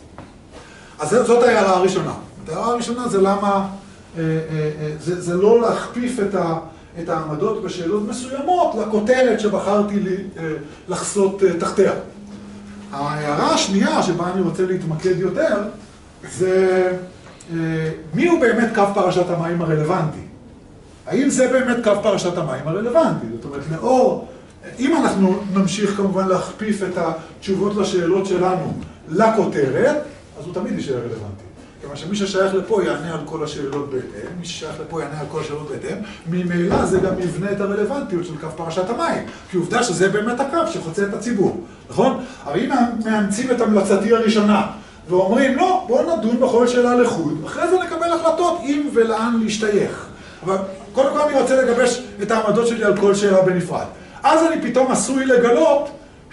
אז זאת ההערה הראשונה. ההערה הראשונה זה למה, זה לא להכפיף את העמדות בשאלות מסוימות לכותרת שבחרתי לי לחסות תחתיה. ההערה השנייה שבה אני רוצה להתמקד יותר, זה מי הוא באמת קו פרשת המים הרלוונטי? האם זה באמת קו פרשת המים הרלוונטי? זאת אומרת, לאור, אם אנחנו נמשיך כמובן להכפיף את התשובות לשאלות שלנו לכותרת, אז הוא תמיד יישאר רלוונטי. כיוון שמי ששייך לפה יענה על כל השאלות בהתאם, מי ששייך לפה יענה על כל השאלות בהתאם, ממילא זה גם יבנה את הרלוונטיות של קו פרשת המים, כי עובדה שזה באמת הקו שחוצה את הציבור, נכון? אבל אם מאמצים את המלצתי הראשונה ואומרים, לא, בואו נדון בכל שאלה לחוד, אחרי זה נקבל החלטות אם ולאן להשתייך. אבל קודם כל אני רוצה לגבש את העמדות שלי על כל שאלה בנפרד. אז אני פתאום עשוי לגלות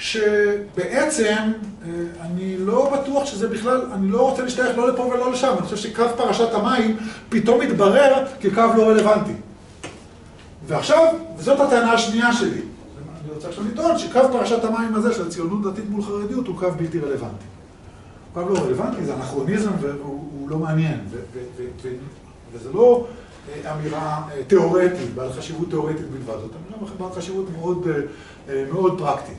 שבעצם אני לא בטוח שזה בכלל, אני לא רוצה להשתייך לא לפה ולא לשם. אני חושב שקו פרשת המים פתאום מתברר כקו לא רלוונטי. ועכשיו, וזאת הטענה השנייה שלי. אני רוצה עכשיו לטעון שקו פרשת המים הזה של הציונות דתית מול חרדיות הוא קו בלתי רלוונטי. קו לא רלוונטי, זה אנכרוניזם והוא לא מעניין. וזה לא אמירה תיאורטית, בעל חשיבות תיאורטית בלבד. זאת אמירה בעל חשיבות מאוד פרקטית.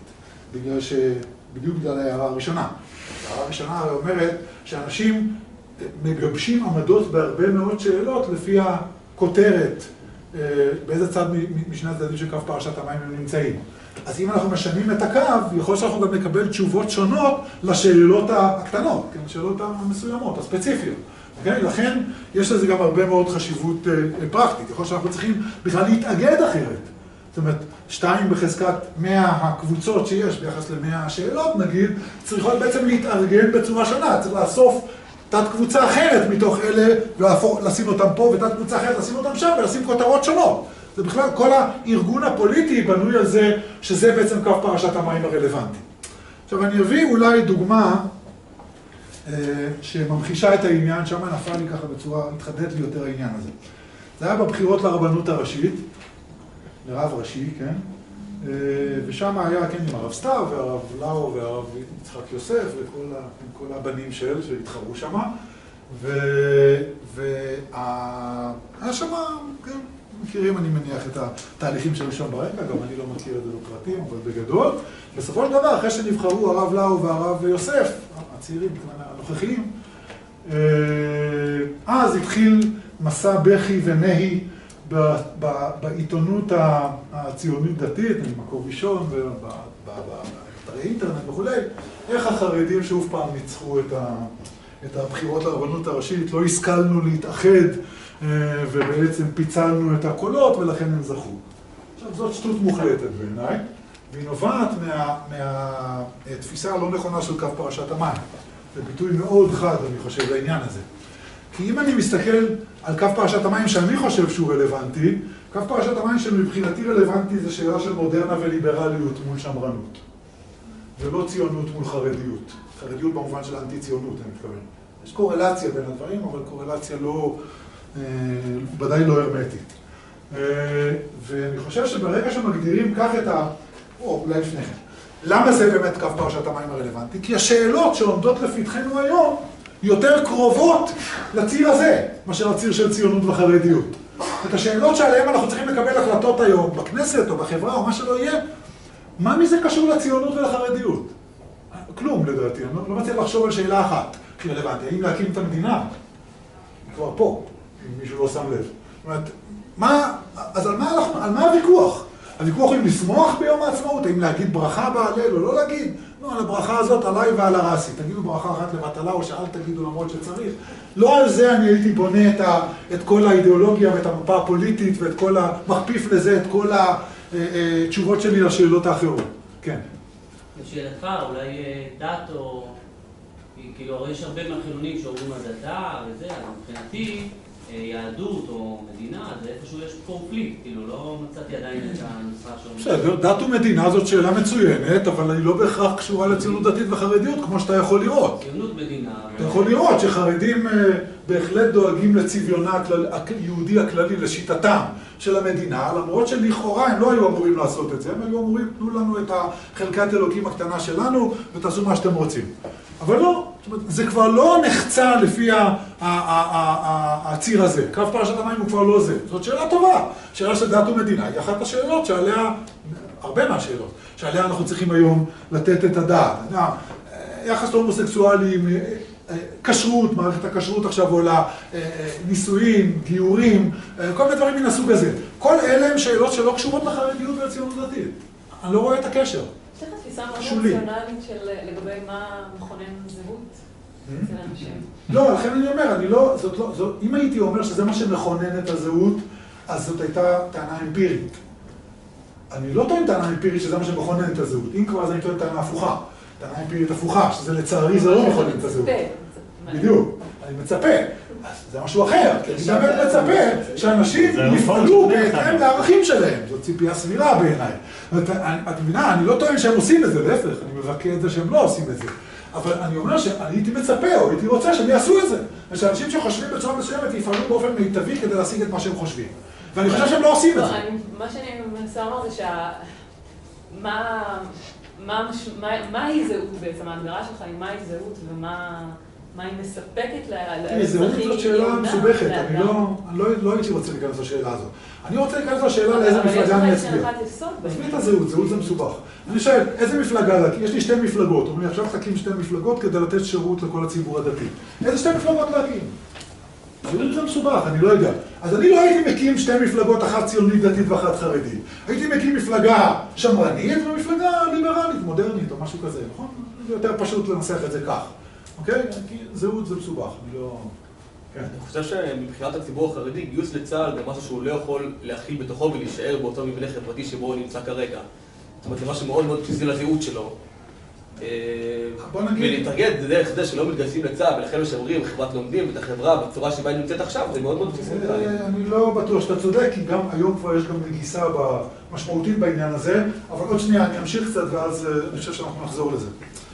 בדיוק בגלל ההערה הראשונה. ההערה הראשונה אומרת שאנשים מגבשים עמדות בהרבה מאוד שאלות לפי הכותרת באיזה צד משני הצדדים של קו פרשת המים הם נמצאים. אז אם אנחנו משנים את הקו, יכול שאנחנו גם נקבל תשובות שונות לשאלות הקטנות, לשאלות המסוימות, הספציפיות. לכן יש לזה גם הרבה מאוד חשיבות פרקטית. יכול שאנחנו צריכים בכלל להתאגד אחרת. זאת אומרת, 2 בחזקת 100 הקבוצות שיש ביחס ל100 השאלות, נגיד, צריכות בעצם להתארגן בצורה שונה. צריך לאסוף תת קבוצה אחרת מתוך אלה ולשים אותם פה, ותת קבוצה אחרת לשים אותם שם ולשים כותרות שונות. זה בכלל, כל הארגון הפוליטי בנוי על זה, שזה בעצם קו פרשת המים הרלוונטי. עכשיו, אני אביא אולי דוגמה שממחישה את העניין, שם נפל לי ככה בצורה, התחדד לי יותר העניין הזה. זה היה בבחירות לרבנות הראשית, לרב ראשי, כן? ושם היה, כן, עם הרב סתיו והרב לאו והרב יצחק יוסף וכל הבנים שהתחרו שם. והיה שם, כן, מכירים, אני מניח, את התהליכים שהיו שם ברקע, גם אני לא מכיר את זה בפרטים, אבל בגדול. בסופו של דבר, אחרי שנבחרו הרב לאו והרב יוסף, הצעירים, הנוכחיים, אז התחיל מסע בכי ונהי בעיתונות הציונית דתית, ממקור ראשון, באתרי אינטרנט וכולי, איך החרדים שוב פעם ניצחו את הבחירות לרבנות הראשית, לא השכלנו להתאחד ובעצם פיצלנו את הקולות ולכן הם זכו. עכשיו זאת שטות מוחלטת בעיניי, והיא נובעת מהתפיסה הלא נכונה של קו פרשת המים. זה ביטוי מאוד חד, אני חושב, לעניין הזה. כי אם אני מסתכל על קו פרשת המים שאני חושב שהוא רלוונטי, קו פרשת המים שמבחינתי רלוונטי זה שאלה של מודרנה וליברליות מול שמרנות. ולא ציונות מול חרדיות. חרדיות במובן של אנטי-ציונות, אני מתכוון. יש קורלציה בין הדברים, אבל קורלציה לא, ודאי לא הרמטית. ואני חושב שברגע שמגדירים כך את אולי לפני כן. למה זה באמת קו פרשת המים הרלוונטי? כי השאלות שעומדות לפתחנו היום יותר קרובות לציר הזה, מאשר הציר של ציונות וחרדיות. את השאלות שעליהן אנחנו צריכים לקבל החלטות היום, בכנסת או בחברה או מה שלא יהיה, מה מזה קשור לציונות ולחרדיות? כלום לדעתי, אני לא מציע לחשוב על שאלה אחת שהיא רלוונטית. האם להקים את המדינה? היא כבר פה, אם מישהו לא שם לב. זאת אומרת, אז על מה הוויכוח? הוויכוח אם לשמוח ביום העצמאות, האם להגיד ברכה בהלל או לא להגיד? לא, על הברכה הזאת עליי ועל הרסי. תגידו ברכה אחת לבטלה או שאל תגידו למרות שצריך. לא על זה אני הייתי בונה את כל האידיאולוגיה ואת המפה הפוליטית ואת כל המכפיף לזה, את כל התשובות שלי לשאלות האחרות. כן. לשאלתך, אולי דת או... כאילו, הרי יש הרבה מהחילונים שאומרים הדתה וזה, אז מבחינתי, יהדות או מדינה, זה איפשהו יש קונפליקט, כאילו, לא מצאתי עדיין את הנוסחה שאומרת. בסדר, דת ומדינה זאת שאלה מצוינת, אבל היא לא בהכרח קשורה לציונות דתית וחרדיות, כמו שאתה יכול לראות. ציונות מדינה... אתה יכול לראות שחרדים בהחלט דואגים לצביונה היהודי הכללי, לשיטתם של המדינה, למרות שלכאורה הם לא היו אמורים לעשות את זה, הם היו אמורים, תנו לנו את חלקת אלוקים הקטנה שלנו ותעשו מה שאתם רוצים. אבל לא, זאת אומרת, זה כבר לא נחצה לפי הציר הזה. קו פרשת המים הוא כבר לא זה. זאת שאלה טובה. שאלה של דת ומדינה היא אחת השאלות שעליה, הרבה מהשאלות, שעליה אנחנו צריכים היום לתת את הדעת. יחס להומוסקסואלים, כשרות, מערכת הכשרות עכשיו עולה, נישואים, גיורים, כל מיני דברים מן הסוג הזה. כל אלה הם שאלות שלא קשורות לחרדיות ולציונות דתית. אני לא רואה את הקשר. יש לך תפיסה מאוד רציונלית לגבי מה מכונן זהות אצל אנשים? לא, לכן אני אומר, אם הייתי אומר שזה מה שמכונן את הזהות, אז זאת הייתה טענה אמפירית. אני לא טוען טענה אמפירית שזה מה שמכונן את הזהות. אם כבר, אז אני טוען טענה הפוכה. טענה אמפירית הפוכה, שזה לצערי זה לא מכונן את הזהות. בדיוק, אני מצפה. אז זה משהו אחר, כי אני באמת מצפה שאנשים יפעלו בהתאם לערכים שלהם. זאת ציפייה סבירה בעיניי. את מבינה, אני לא טוען שהם עושים את זה, להפך, אני מבקר את זה שהם לא עושים את זה. אבל אני אומר שאני הייתי מצפה, או הייתי רוצה שהם יעשו את זה. ושאנשים שחושבים בצורה מסוימת יפעלו באופן מיטבי כדי להשיג את מה שהם חושבים. ואני חושב שהם לא עושים את זה. מה שאני מנסה לומר זה מה היא זהות בעצם? ההגדרה שלך היא מה היא זהות ומה היא מספקת לאזרחים? זהות זאת שאלה מסובכת, אני לא הייתי רוצה להיכנס לשאלה הזאת. אני רוצה להיכנס לשאלה לאיזה מפלגה אני אצביע. עזבי את הזהות, זהות זה מסובך. אני שואל, איזה מפלגה, יש לי שתי מפלגות, אומרים לי עכשיו תקים שתי מפלגות כדי לתת שירות לכל הציבור הדתי. איזה שתי מפלגות להקים? זהות זה מסובך, אני לא יודע. אז אני לא הייתי מקים שתי מפלגות, אחת ציונית דתית ואחת חרדית. הייתי מקים מפלגה שמרנית ומפלגה ליברלית, מודרנית או משהו כזה, נכון? זה יותר פשוט לנסח את זה כך. אוקיי? כי זהות זה מסובך, אני לא... אני חושב שמבחינת הציבור החרדי, גיוס לצה"ל זה משהו שהוא לא יכול להכיל בתוכו ולהישאר באותו מבנה חברתי שבו הוא נמצא כרגע. זאת אומרת, זה משהו מאוד מאוד בסיסי לזהות שלו. ולהתאגד דרך זה שלא מתגייסים לצה"ל ולכן משמרים חברת לומדים ואת החברה בצורה שבה היא נמצאת עכשיו, זה מאוד מאוד בסיסי. אני לא בטוח שאתה צודק, כי גם היום כבר יש גם נגיסה משמעותית בעניין הזה, אבל עוד שנייה, אני אמשיך קצת ואז אני חושב שאנחנו נחזור לזה.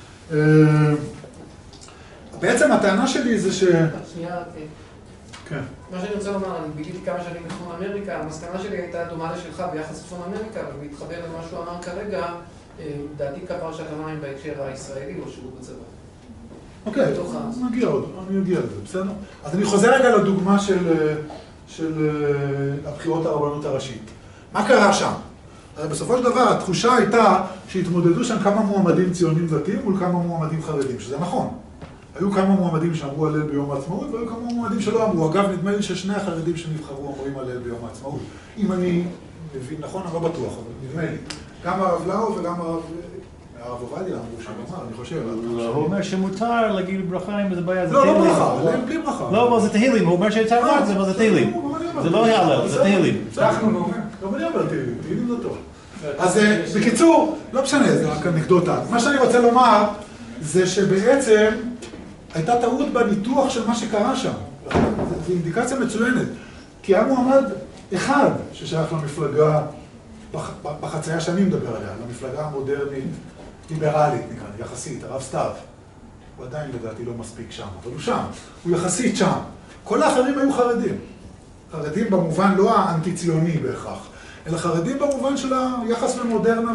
בעצם הטענה שלי זה שנייה, כן. מה שאני רוצה לומר, אני ביליתי כמה שנים בצפון אמריקה, המסקנה שלי הייתה דומה לשלך ביחס לצפון אמריקה, ומתחבר למה שהוא אמר כרגע, דעתי כפרשת המים בהקשר הישראלי או שירות בצבא. אוקיי, אני אגיע לזה, בסדר? אז אני חוזר רגע לדוגמה של הבחירות הרבנות הראשית. מה קרה שם? בסופו של דבר התחושה הייתה שהתמודדו שם כמה מועמדים ציונים דתיים מול כמה מועמדים חרדים, שזה נכון. היו כמה מועמדים שאמרו הלל ביום העצמאות, והיו כמה מועמדים שלא אמרו. אגב, נדמה לי ששני החרדים שנבחרו אומרים הלל ביום העצמאות. אם אני מבין נכון, אני לא בטוח, אבל נדמה לי. גם הרב לאו וגם הרב עובדיה אמרו שם, אני חושב. הוא אומר שמותר להגיד ברכה אם זה בעיה, זה לא, תהילים. לא ברכה, הלל בלי ברכה. לא, אבל זה תהילים, הוא אומר שאתה אמרת, אבל זה תהילים. זה לא הלל, זה תהילים. גם אני אומר תהילים, תהילים זה טוב. אז בקיצור, לא משנה, זה רק אנקדוטה. מה שאני רוצה לומר זה שבעצם הייתה טעות בניתוח של מה שקרה שם. זו אינדיקציה מצוינת. כי היה מועמד אחד ששייך למפלגה, בחצאי שאני מדבר עליה, למפלגה המודרנית, ליברלית נקרא, יחסית, הרב סתיו. הוא עדיין לדעתי לא מספיק שם, אבל הוא שם. הוא יחסית שם. כל האחרים היו חרדים. חרדים במובן לא האנטי-ציוני בהכרח, אלא חרדים במובן של היחס למודרנה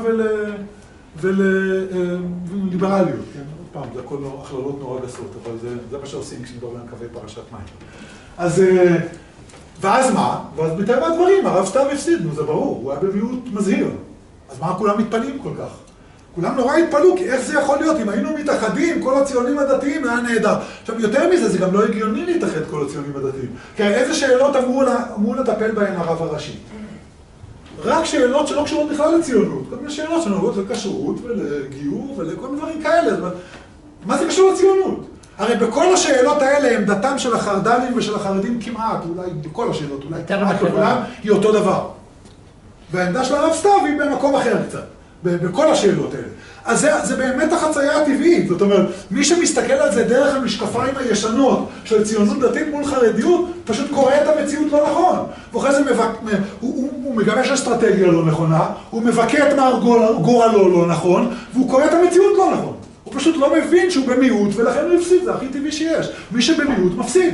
וליברליות. פעם, זה הכל הכללות נורא גסות, אבל זה מה שעושים כשמדברים על קווי פרשת מים. אז, ואז מה? ואז מטבע הדברים, הרב סתיו הפסידנו, זה ברור, הוא היה במיעוט מזהיר. אז מה כולם מתפלאים כל כך? כולם נורא התפלאו, כי איך זה יכול להיות? אם היינו מתאחדים, כל הציונים הדתיים, היה נהדר. עכשיו, יותר מזה, זה גם לא הגיוני להתאחד כל הציונים הדתיים. כי איזה שאלות אמרו לטפל בהן הרב הראשי? רק שאלות שלא קשורות בכלל לציונות. כל מיני שאלות שנוגעות לכשרות ולגיור ולכל מיני דברים כאלה. מה זה קשור לציונות? הרי בכל השאלות האלה, עמדתם של החרד"לים ושל החרדים כמעט, אולי בכל השאלות, אולי כמעט בכולם, היא אותו דבר. והעמדה של הרב סתיו היא במקום אחר קצת, בכל השאלות האלה. אז זה באמת החצייה הטבעית. זאת אומרת, מי שמסתכל על זה דרך המשקפיים הישנות של ציונות דתית מול חרדיות, פשוט קורא את המציאות לא נכון. ואחרי זה הוא מגבש אסטרטגיה לא נכונה, הוא מבקר את מר גורלו לא נכון, והוא קורא את המציאות לא נכון. הוא פשוט לא מבין שהוא במיעוט, ולכן הוא הפסיד, זה הכי טבעי שיש. מי שבמיעוט מפסיד.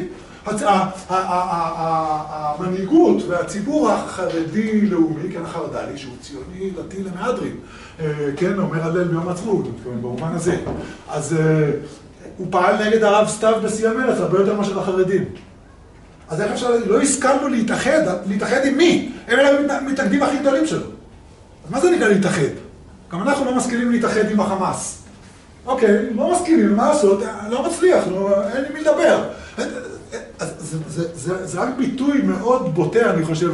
המנהיגות והציבור החרדי-לאומי, כן, החרד"לי, שהוא ציוני דתי למהדרין, כן, אומר הלל ביום העצמאות, במובן הזה. אז הוא פעל נגד הרב סתיו בשיא המלך, הרבה יותר מאשר החרדים. אז איך אפשר, לא הסכמנו להתאחד עם מי? הם אלה המתאגדים הכי גדולים שלו. אז מה זה נקרא להתאחד? גם אנחנו לא מסכימים להתאחד עם החמאס. אוקיי, לא מסכימים, מה לעשות? לא מצליח, אין לי מי לדבר. זה רק ביטוי מאוד בוטה, אני חושב,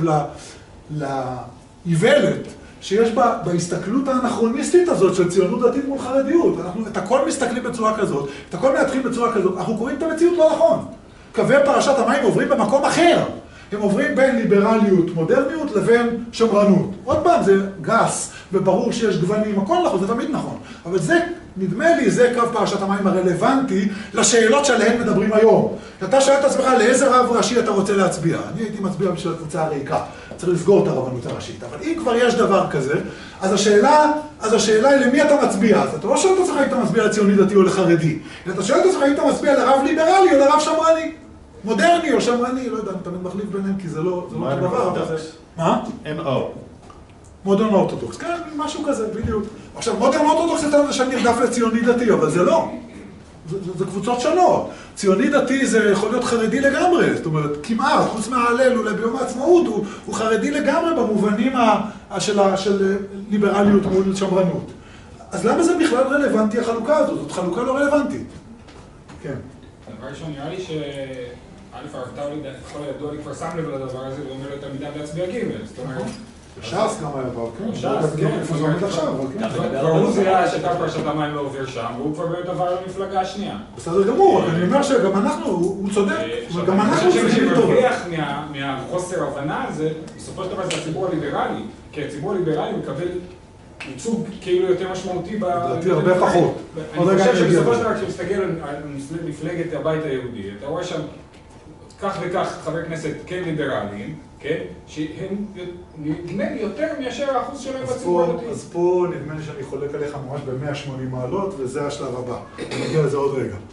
לאיוולת שיש בהסתכלות האנכרוניסטית הזאת של ציונות דתית מול חרדיות. אנחנו את הכל מסתכלים בצורה כזאת, את הכל מנתחים בצורה כזאת, אנחנו קוראים את המציאות לא נכון. קווי פרשת המים עוברים במקום אחר. הם עוברים בין ליברליות, מודרניות, לבין שמרנות. עוד פעם, זה גס, וברור שיש גוונים, הכל נכון, זה תמיד נכון. אבל זה, נדמה לי, זה קו פרשת המים הרלוונטי לשאלות שעליהן מדברים היום. אתה שואל את עצמך, לאיזה רב ראשי אתה רוצה להצביע? אני הייתי מצביע בשביל הקבוצה הריקה. צריך לסגור את הרבנות הראשית. אבל אם כבר יש דבר כזה, אז השאלה היא למי אתה מצביע. אז אתה לא שואל את עצמך אם אתה מצביע לציוני דתי או לחרדי. אתה שואל את עצמך אם אתה מצביע לרב ליברלי או לרב שמרני. מודרני או שמרני, לא יודע, אני תמיד מחליף ביניהם כי זה לא דבר. מה? M.O. מודרן אורתודוקס, כן, משהו כזה, בדיוק. עכשיו, מודרן אורתודוקס זה שם נרדף לציוני דתי, אבל זה לא. זה קבוצות שונות. ציוני דתי זה יכול להיות חרדי לגמרי, זאת אומרת, כמעט, חוץ מההלל, אולי ביום העצמאות, הוא חרדי לגמרי במובנים של ליברליות מול שמרנות. אז למה זה בכלל רלוונטי החלוקה הזאת? זאת חלוקה לא רלוונטית. כן. דבר ראשון, נראה לי שא' הרב טאולי, ככל הידוע לי כבר שם לב לדבר הזה, ואומר לו תלמידיו להצביע ג', זאת אומרת... בש"ס גם היה בעבר, כן. בש"ס, כן. איפה זה עומד עכשיו, אבל כן. כבר הוא זיהה שקו פרשת המים לא עובר שם, והוא כבר באמת עבר למפלגה השנייה. בסדר גמור, אני אומר שגם אנחנו, הוא צודק, גם אנחנו צריכים לטוב. שמרוויח מהחוסר הבנה הזה, בסופו של דבר זה הציבור הליברלי, כי הציבור הליברלי מקבל ייצוג כאילו יותר משמעותי לדעתי הרבה פחות. אני חושב שבסופו של דבר כשמסתכל על מפלגת הבית היהודי, אתה רואה שם כך וכך חברי כנסת כן ליברליים, כן? שהם נדמה לי יותר מאשר האחוז שלהם בציבור הדתי. אז פה נדמה לי שאני חולק עליך ממש ב-180 מעלות, וזה השלב הבא. אני מגיע לזה עוד רגע.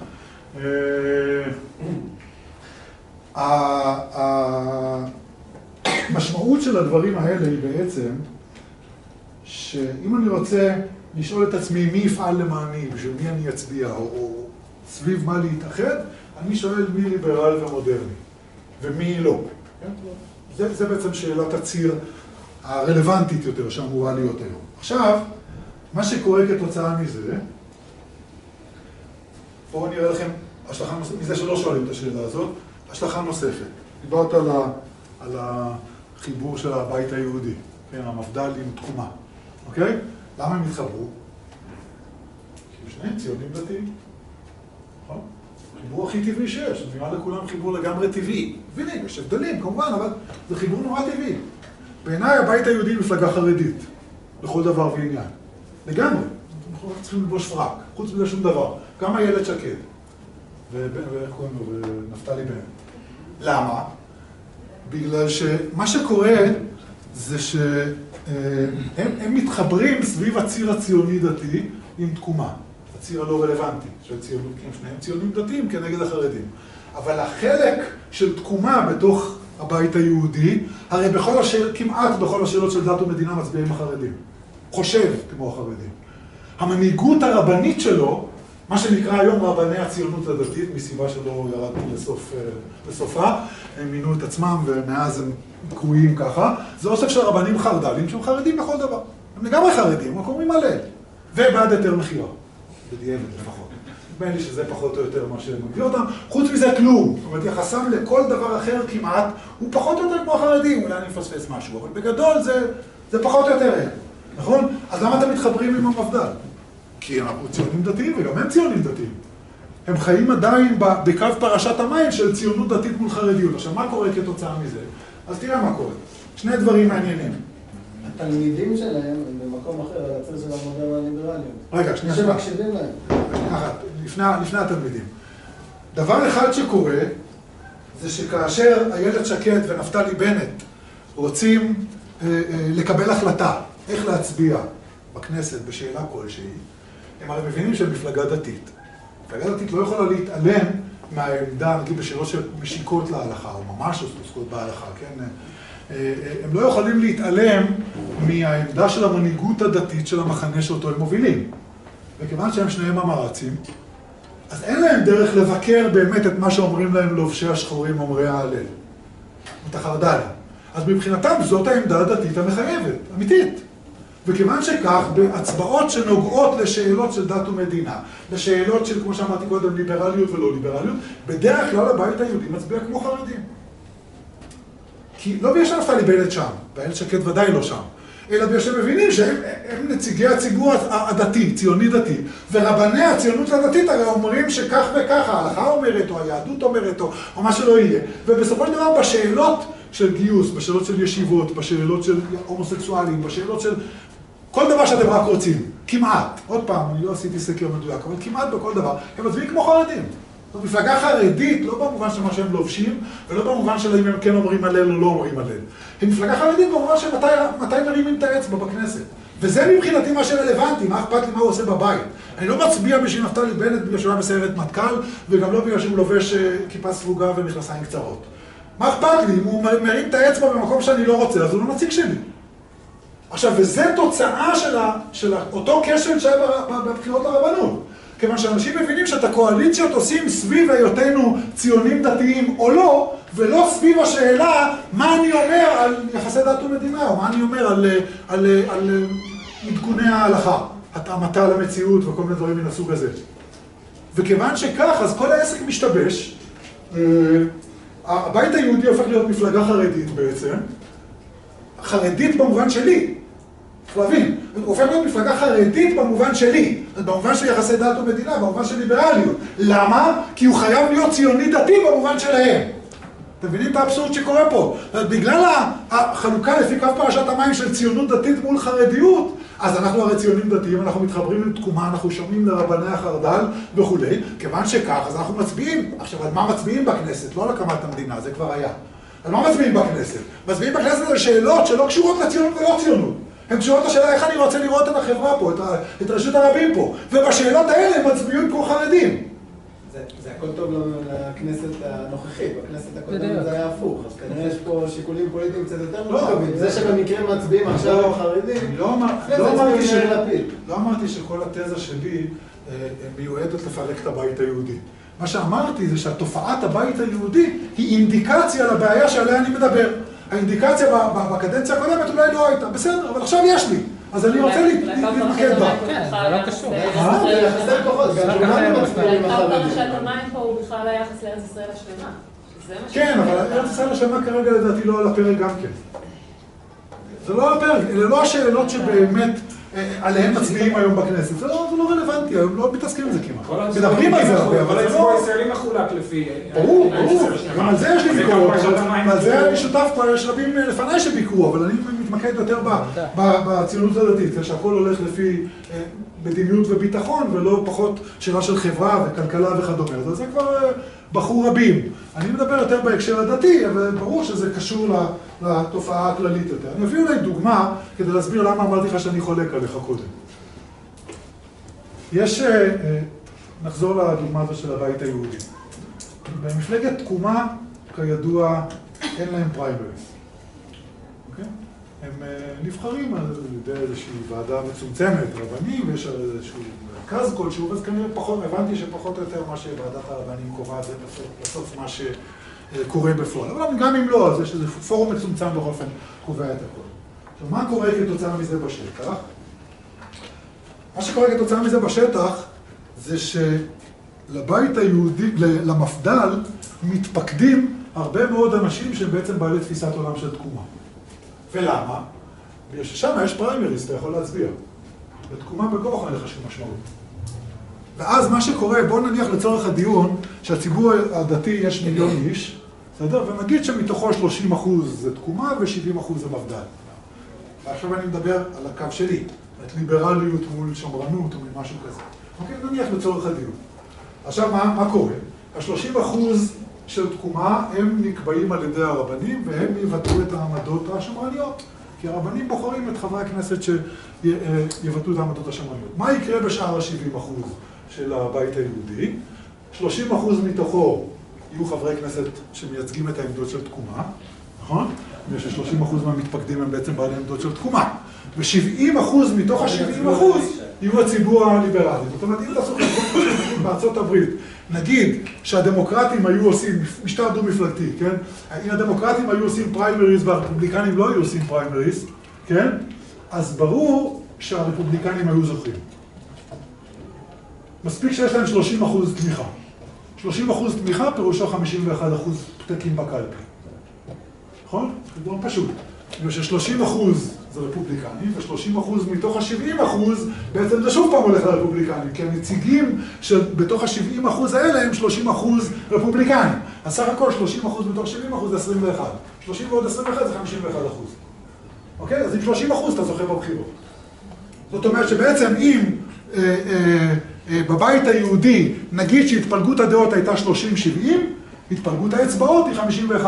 המשמעות של הדברים האלה היא בעצם שאם אני רוצה לשאול את עצמי מי יפעל למעני, בשביל מי אני אצביע, או סביב מה להתאחד, אני שואל מי ליברל ומודרני, ומי לא. זה בעצם שאלת הציר הרלוונטית יותר שאמורה להיות היום. עכשיו, מה שקורה כתוצאה מזה, בואו נראה לכם השלכה נוספת, מזה שלא שואלים את השאלה הזאת, השלכה נוספת. דיברת על החיבור של הבית היהודי, כן, המפד"ל עם תקומה, אוקיי? למה הם התחברו? כי שניהם ציונים דתיים, נכון? חיבור הכי טבעי שיש, נראה לכולם חיבור לגמרי טבעי. מבינים, יש הבדלים כמובן, אבל זה חיבור נורא טבעי. בעיניי הבית היהודי מפלגה חרדית, לכל דבר ועניין. לגמרי. אנחנו צריכים לבוש פרק, חוץ מזה שום דבר. גם איילת שקד, ואיך קוראים לו, ונפתלי בנט. למה? בגלל שמה שקורה זה שהם מתחברים סביב הציר הציוני דתי עם תקומה. הציר הלא רלוונטי, שניהם ציונים דתיים כנגד החרדים. אבל החלק של תקומה בתוך הבית היהודי, הרי כמעט בכל השאלות של דת ומדינה מצביעים החרדים. חושב כמו החרדים. המנהיגות הרבנית שלו, מה שנקרא היום רבני הציונות הדתית, מסיבה שלא ירדנו לסופה, הם מינו את עצמם ומאז הם קרויים ככה, זה אוסף של רבנים חרד"לים שהם חרדים בכל דבר. הם לגמרי חרדים, הם קוראים מלא. ובעד היתר מכירה. בדיעבד לפחות. נדמה לי שזה פחות או יותר מה שמגדיר אותם. חוץ מזה כלום. זאת אומרת, יחסם לכל דבר אחר כמעט, הוא פחות או יותר כמו החרדים. אולי אני מפספס משהו, אבל בגדול זה פחות או יותר הם. נכון? אז למה אתם מתחברים עם המפד"ל? כי אנחנו ציונים דתיים וגם הם ציונים דתיים. הם חיים עדיין בקו פרשת המים של ציונות דתית מול חרדיות. עכשיו, מה קורה כתוצאה מזה? אז תראה מה קורה. שני דברים מעניינים. התלמידים שלהם הם במקום אחר, על הציר של המודרנה הליברלית. ליברליות. רגע, שנייה. שמקשיבים להם. לפני התלמידים. דבר אחד שקורה, זה שכאשר איילת שקד ונפתלי בנט רוצים לקבל החלטה איך להצביע בכנסת בשאלה כלשהי, הם הרי מבינים שהם מפלגה דתית. מפלגה דתית לא יכולה להתעלם מהעמדה, נגיד בשאלות שמשיקות להלכה, או ממש עוסקות בהלכה, כן? הם לא יכולים להתעלם מהעמדה של המנהיגות הדתית של המחנה שאותו הם מובילים. וכיוון שהם שניהם אמרצים, אז אין להם דרך לבקר באמת את מה שאומרים להם לובשי השחורים אומרי ההלל. את החרד"לים. אז מבחינתם זאת העמדה הדתית המחייבת, אמיתית. וכיוון שכך, בהצבעות שנוגעות לשאלות של דת ומדינה, לשאלות של, כמו שאמרתי קודם, ליברליות ולא ליברליות, בדרך כלל הבית היהודי מצביע כמו חרדים. כי לא בגלל שנפתלי בנט שם, ואיילת שקד ודאי לא שם, אלא בגלל שהם מבינים שהם נציגי הציבור הדתי, ציוני דתי, ורבני הציונות הדתית הרי אומרים שכך וכך, ההלכה אומרת, או היהדות אומרת, או מה שלא יהיה. ובסופו של דבר בשאלות של גיוס, בשאלות של ישיבות, בשאלות של הומוסקסואלים, בשאלות של כל דבר שאתם רק רוצים, כמעט, עוד פעם, אני לא עשיתי סקר מדויק, אבל כמעט בכל דבר, הם מצביעים כמו חרדים. זאת מפלגה חרדית, לא במובן של מה שהם לובשים, ולא במובן של אם הם כן אומרים הלל או לא אומרים הלל. הם מפלגה חרדית במובן של מתי מרימים את האצבע בכנסת. וזה מבחינתי מה שרלוונטי, מה אכפת לי מה הוא עושה בבית. אני לא מצביע בשביל נפתלי בנט בגלל שהוא היה בסיירת מטכ"ל, וגם לא בגלל שהוא לובש כיפה סרוגה ומכנסיים קצרות. מה אכפת לי? אם הוא מרים את האצבע במקום שאני לא רוצה, אז הוא לא נציג שלי. עכשיו, וזה תוצאה של אותו כשל שהיה בבחירות לרבנות. כיוון שאנשים מבינים שאת הקואליציות עושים סביב היותנו ציונים דתיים או לא, ולא סביב השאלה מה אני אומר על יחסי דת ומדינה, או מה אני אומר על עדכוני ההלכה, התאמתה למציאות וכל מיני דברים מן הסוג הזה. וכיוון שכך, אז כל העסק משתבש, הבית היהודי הופך להיות מפלגה חרדית בעצם, חרדית במובן שלי, צריך להבין, הוא הופך להיות מפלגה חרדית במובן שלי, במובן של יחסי דת ומדינה, במובן של ליברליות. למה? כי הוא חייב להיות ציוני דתי במובן שלהם. אתם מבינים את האבסורד שקורה פה? בגלל החלוקה לפי קו פרשת המים של ציונות דתית מול חרדיות, אז אנחנו הרי ציונים דתיים, אנחנו מתחברים לתקומה, אנחנו שומעים לרבני החרד"ל וכו'. כיוון שכך, אז אנחנו מצביעים. עכשיו, על מה מצביעים בכנסת? לא על הקמת המדינה, זה כבר היה. על מה מצביעים בכנסת? מצביעים בכנסת על שאלות שלא קשורות לציונות ולא ציונות. הן קשורות לשאלה איך אני רוצה לראות את החברה פה, את רשות הרבים פה. ובשאלות האלה הם מצביעים כמו חרדים. זה הכל טוב לכנסת הנוכחית, בכנסת הקודמת זה היה הפוך, אז כנראה יש פה שיקולים פוליטיים קצת יותר מורכבים. זה שבמקרה מצביעים עכשיו חרדים, לא אמרתי שכל התזה שלי מיועדת לפרק את הבית היהודי. מה שאמרתי זה שהתופעת הבית היהודי היא אינדיקציה לבעיה שעליה אני מדבר. האינדיקציה בקדנציה הקודמת אולי לא הייתה, בסדר, אבל עכשיו יש לי. אז אני רוצה להתמקד בה. כן, זה לא קשור. זה יחסי כוחות, גם כולנו מצביעים החרדים. פרשת המים פה הוא בכלל היחס לארץ ישראל השלמה. כן, אבל ארץ ישראל השלמה כרגע לדעתי לא על הפרק גם כן. זה לא על הפרק, אלה לא השאלות שבאמת עליהן מצביעים היום בכנסת. זה לא רלוונטי, היום לא מתעסקים עם זה כמעט. מדברים על זה הרבה, אבל זה לא... כל הישראלי מחולק לפי... ברור, גם על זה יש לי ביקורת, ועל זה אני שותף כבר, יש רבים לפניי שביקרו, אבל אני מתמקד יותר בציונות הדתית, שהכל הולך לפי מדיניות וביטחון, ולא פחות שאלה של חברה וכלכלה וכדומה. אז זה כבר בחור רבים. אני מדבר יותר בהקשר הדתי, אבל ברור שזה קשור לתופעה הכללית יותר. אני אביא אולי דוגמה כדי להסביר למה אמרתי לך שאני חולק עליך קודם. נחזור לדוגמה הזו של הבית היהודי. במפלגת תקומה, כידוע, אין להם פריימריז. אוקיי? הם נבחרים על ידי איזושהי ועדה מצומצמת, רבנים, ויש איזשהו מרכז כלשהו, אז כנראה פחות, הבנתי שפחות או יותר מה שוועדת הרבנים קובעת, זה בסוף מה שקורה בפועל. אבל גם אם לא, אז יש איזה פורום מצומצם בכל אופן קובע את הכל. עכשיו, מה קורה כתוצאה מזה בשטח? מה שקורה כתוצאה מזה בשטח, זה שלבית היהודי, למפד"ל, מתפקדים הרבה מאוד אנשים שהם בעצם בעלי תפיסת עולם של תקומה. ולמה? בגלל ששם יש פריימריז, אתה יכול להצביע. בתקומה בכוח אין לך שום משמעות. ואז מה שקורה, בואו נניח לצורך הדיון, שהציבור הדתי יש 1,000,000 איש, בסדר? ונגיד שמתוכו 30% זה תקומה ו70% זה מפד"ל. ועכשיו אני מדבר על הקו שלי. את ליברליות מול שמרנות או משהו כזה. אוקיי? נניח לצורך הדיון. עכשיו, מה קורה? ה-30% של תקומה הם נקבעים על ידי הרבנים והם יבטאו את העמדות השמרניות. כי הרבנים בוחרים את חברי הכנסת שיבטאו את העמדות השמרניות. מה יקרה בשאר ה-70% של הבית היהודי? 30% מתוכו יהיו חברי כנסת שמייצגים את העמדות של תקומה, נכון? ש-30% מהמתפקדים הם בעצם בעלי עמדות של תקומה. ו-70% מתוך ה-70% יהיו הציבור הליברלי. זאת אומרת, אם תעשו חשבון בארצות הברית, נגיד שהדמוקרטים היו עושים משטר דו-מפלגתי, כן? אם הדמוקרטים היו עושים פריימריז והרפובליקנים לא היו עושים פריימריז, כן? אז ברור שהרפובליקנים היו זוכים. מספיק שיש להם 30% תמיכה. 30% תמיכה פירושו 51% פתקים בקלפי. נכון? זה דבר פשוט. ש-30% זה רפובליקנים, ו-30% מתוך ה-70% בעצם זה שוב פעם הולך לרפובליקנים, כי הנציגים שבתוך ה-70% האלה הם 30% רפובליקנים. אז סך הכל 30% מתוך 70% זה 21. 30 ועוד 21 זה 51%. אוקיי? אז עם 30% אתה זוכה בבחירות. זאת אומרת שבעצם אם בבית היהודי נגיד שהתפלגות הדעות הייתה 30-70, התפלגות האצבעות היא 51-49.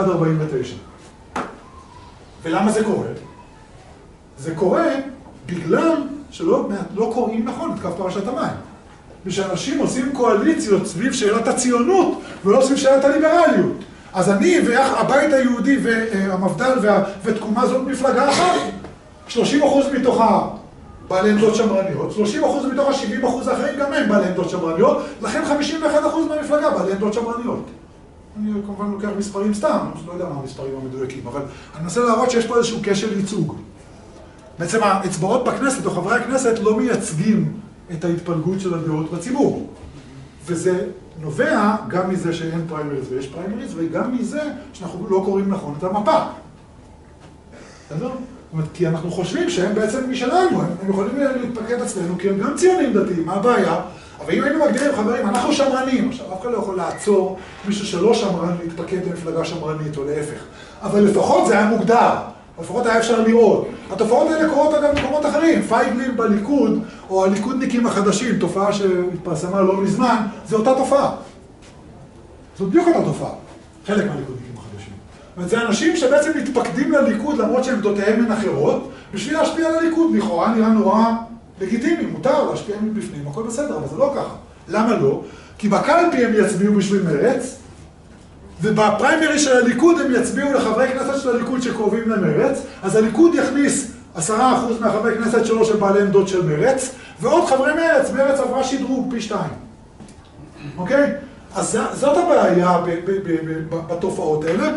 ולמה זה קורה? זה קורה בגלל שלא קוראים נכון את קו פרשת המים. ושאנשים עושים קואליציות סביב שאלת הציונות ולא סביב שאלת הליברליות. אז אני והבית היהודי והמפד"ל ותקומה זאת מפלגה אחת, 30% מתוכה בעלי עמדות שמרניות, 30% מתוך ה-70% האחרים גם הם בעלי עמדות שמרניות, לכן 51% מהמפלגה בעלי עמדות שמרניות. אני כמובן לוקח מספרים סתם, אני לא יודע מה המספרים המדויקים, אבל אני מנסה להראות שיש פה איזשהו קשר ייצוג. בעצם האצבעות בכנסת או חברי הכנסת לא מייצגים את ההתפלגות של הדעות בציבור. וזה נובע גם מזה שאין פריימריז ויש פריימריז, וגם מזה שאנחנו לא קוראים נכון את המפה. בסדר? זאת אומרת, כי אנחנו חושבים שהם בעצם משלנו, הם יכולים להתפקד אצלנו, כי הם גם ציונים דתיים, מה הבעיה? אבל אם היינו מגדירים, חברים, אנחנו שמרנים. עכשיו, אף אחד לא יכול לעצור מישהו שלא שמרן להתפקד למפלגה שמרנית או להפך. אבל לפחות זה היה מוגדר, לפחות היה אפשר לראות. התופעות האלה קורות אגב במקומות אחרים. פייגלין בליכוד, או הליכודניקים החדשים, תופעה שהתפרסמה לא מזמן, זה אותה תופעה. זאת בדיוק אותה תופעה. חלק מהליכודניקים החדשים. זאת אומרת, זה אנשים שבעצם מתפקדים לליכוד, למרות שעמדותיהם הן אחרות, בשביל להשפיע על הליכוד. לכאורה נראה נורא לגיטימי, מותר להשפיע מבפנים, הכל בסדר, אבל זה לא ככה. למה לא? כי בקלפי הם יצביעו בשביל מרץ, ובפריימרי של הליכוד הם יצביעו לחברי כנסת של הליכוד שקרובים למרץ, אז הליכוד יכניס 10% מהחברי כנסת שלו של בעלי עמדות של מרץ, ועוד חברי מרץ, מרץ עברה שדרוג פי 2. אוקיי? אז זאת הבעיה בתופעות האלה,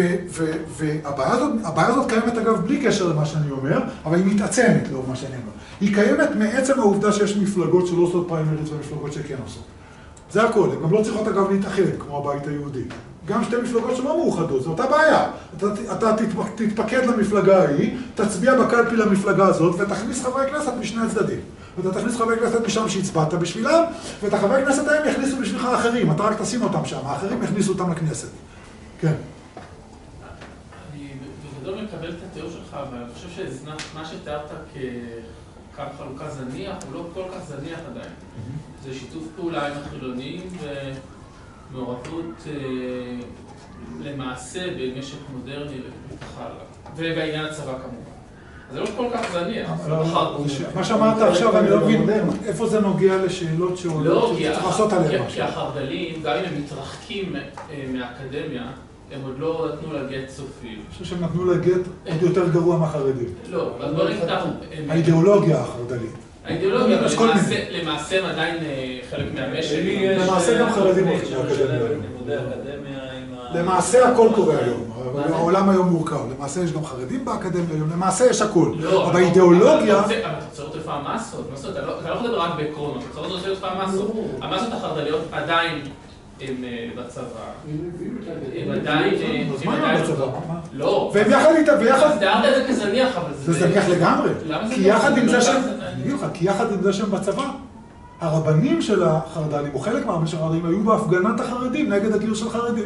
והבעיה הזאת קיימת אגב בלי קשר למה שאני אומר, אבל היא מתעצמת לאור מה שאני אומר. היא קיימת מעצם העובדה שיש מפלגות שלא עושות פריימריז ומפלגות שכן עושות. זה הכל, הן גם לא צריכות אגב להתאחד, כמו הבית היהודי. גם שתי מפלגות שלא מאוחדות, זו אותה בעיה. אתה תתפקד למפלגה ההיא, תצביע בקלפי למפלגה הזאת, ותכניס חברי כנסת משני הצדדים. ואתה תכניס חברי כנסת משם שהצבעת בשבילם, ואת החברי כנסת ההם יכניסו בשבילך אחרים, אתה רק תשים אותם שם, האחרים יכניסו אותם לכנסת. כן. אני בגדול מקבל את התיאור שלך, אבל אני חושב שמה שתיארת כקו חלוקה זניח, הוא לא כל כך זניח עדיין. זה שיתוף פעולה עם החילונים ומעורבות למעשה במשק מודרני וכך הלאה. ובעניין הצבא כמובן. זה לא כל כך זניח. מה שאמרת עכשיו, אני לא מבין איפה זה נוגע לשאלות שצריך לעשות עליהן משהו. כי החרד"לים, גם אם הם מתרחקים מהאקדמיה, הם עוד לא נתנו לה גט סופי. אני חושב שהם נתנו לה גט עוד יותר גרוע מהחרדים. לא, אבל בוא נפתח... האידיאולוגיה החרד"לית. האידיאולוגיה, אבל למעשה הם עדיין חלק מהמשק. למעשה גם חרדים הולכים לאקדמיה. למעשה הכל קורה היום. העולם היום מורכב. למעשה יש גם חרדים באקדמיה היום. למעשה יש הכל. אבל האידיאולוגיה... אבל התוצאות איפה המסות. אתה לא יכול לדבר רק בעקרונות. התוצאות איפה המסות. המסות החרד"ליות עדיין הם בצבא. הם עדיין... אז מה הם בצבא? לא. והם יחד איתה, אז תיארת את זה כזניח, אבל זה... זה זניח לגמרי. למה זה... כי יחד עם זה שהם בצבא. הרבנים של החרד"לים, או חלק מהרבנים של החרד"לים, היו בהפגנת החרדים נגד הגיוס של חרדים.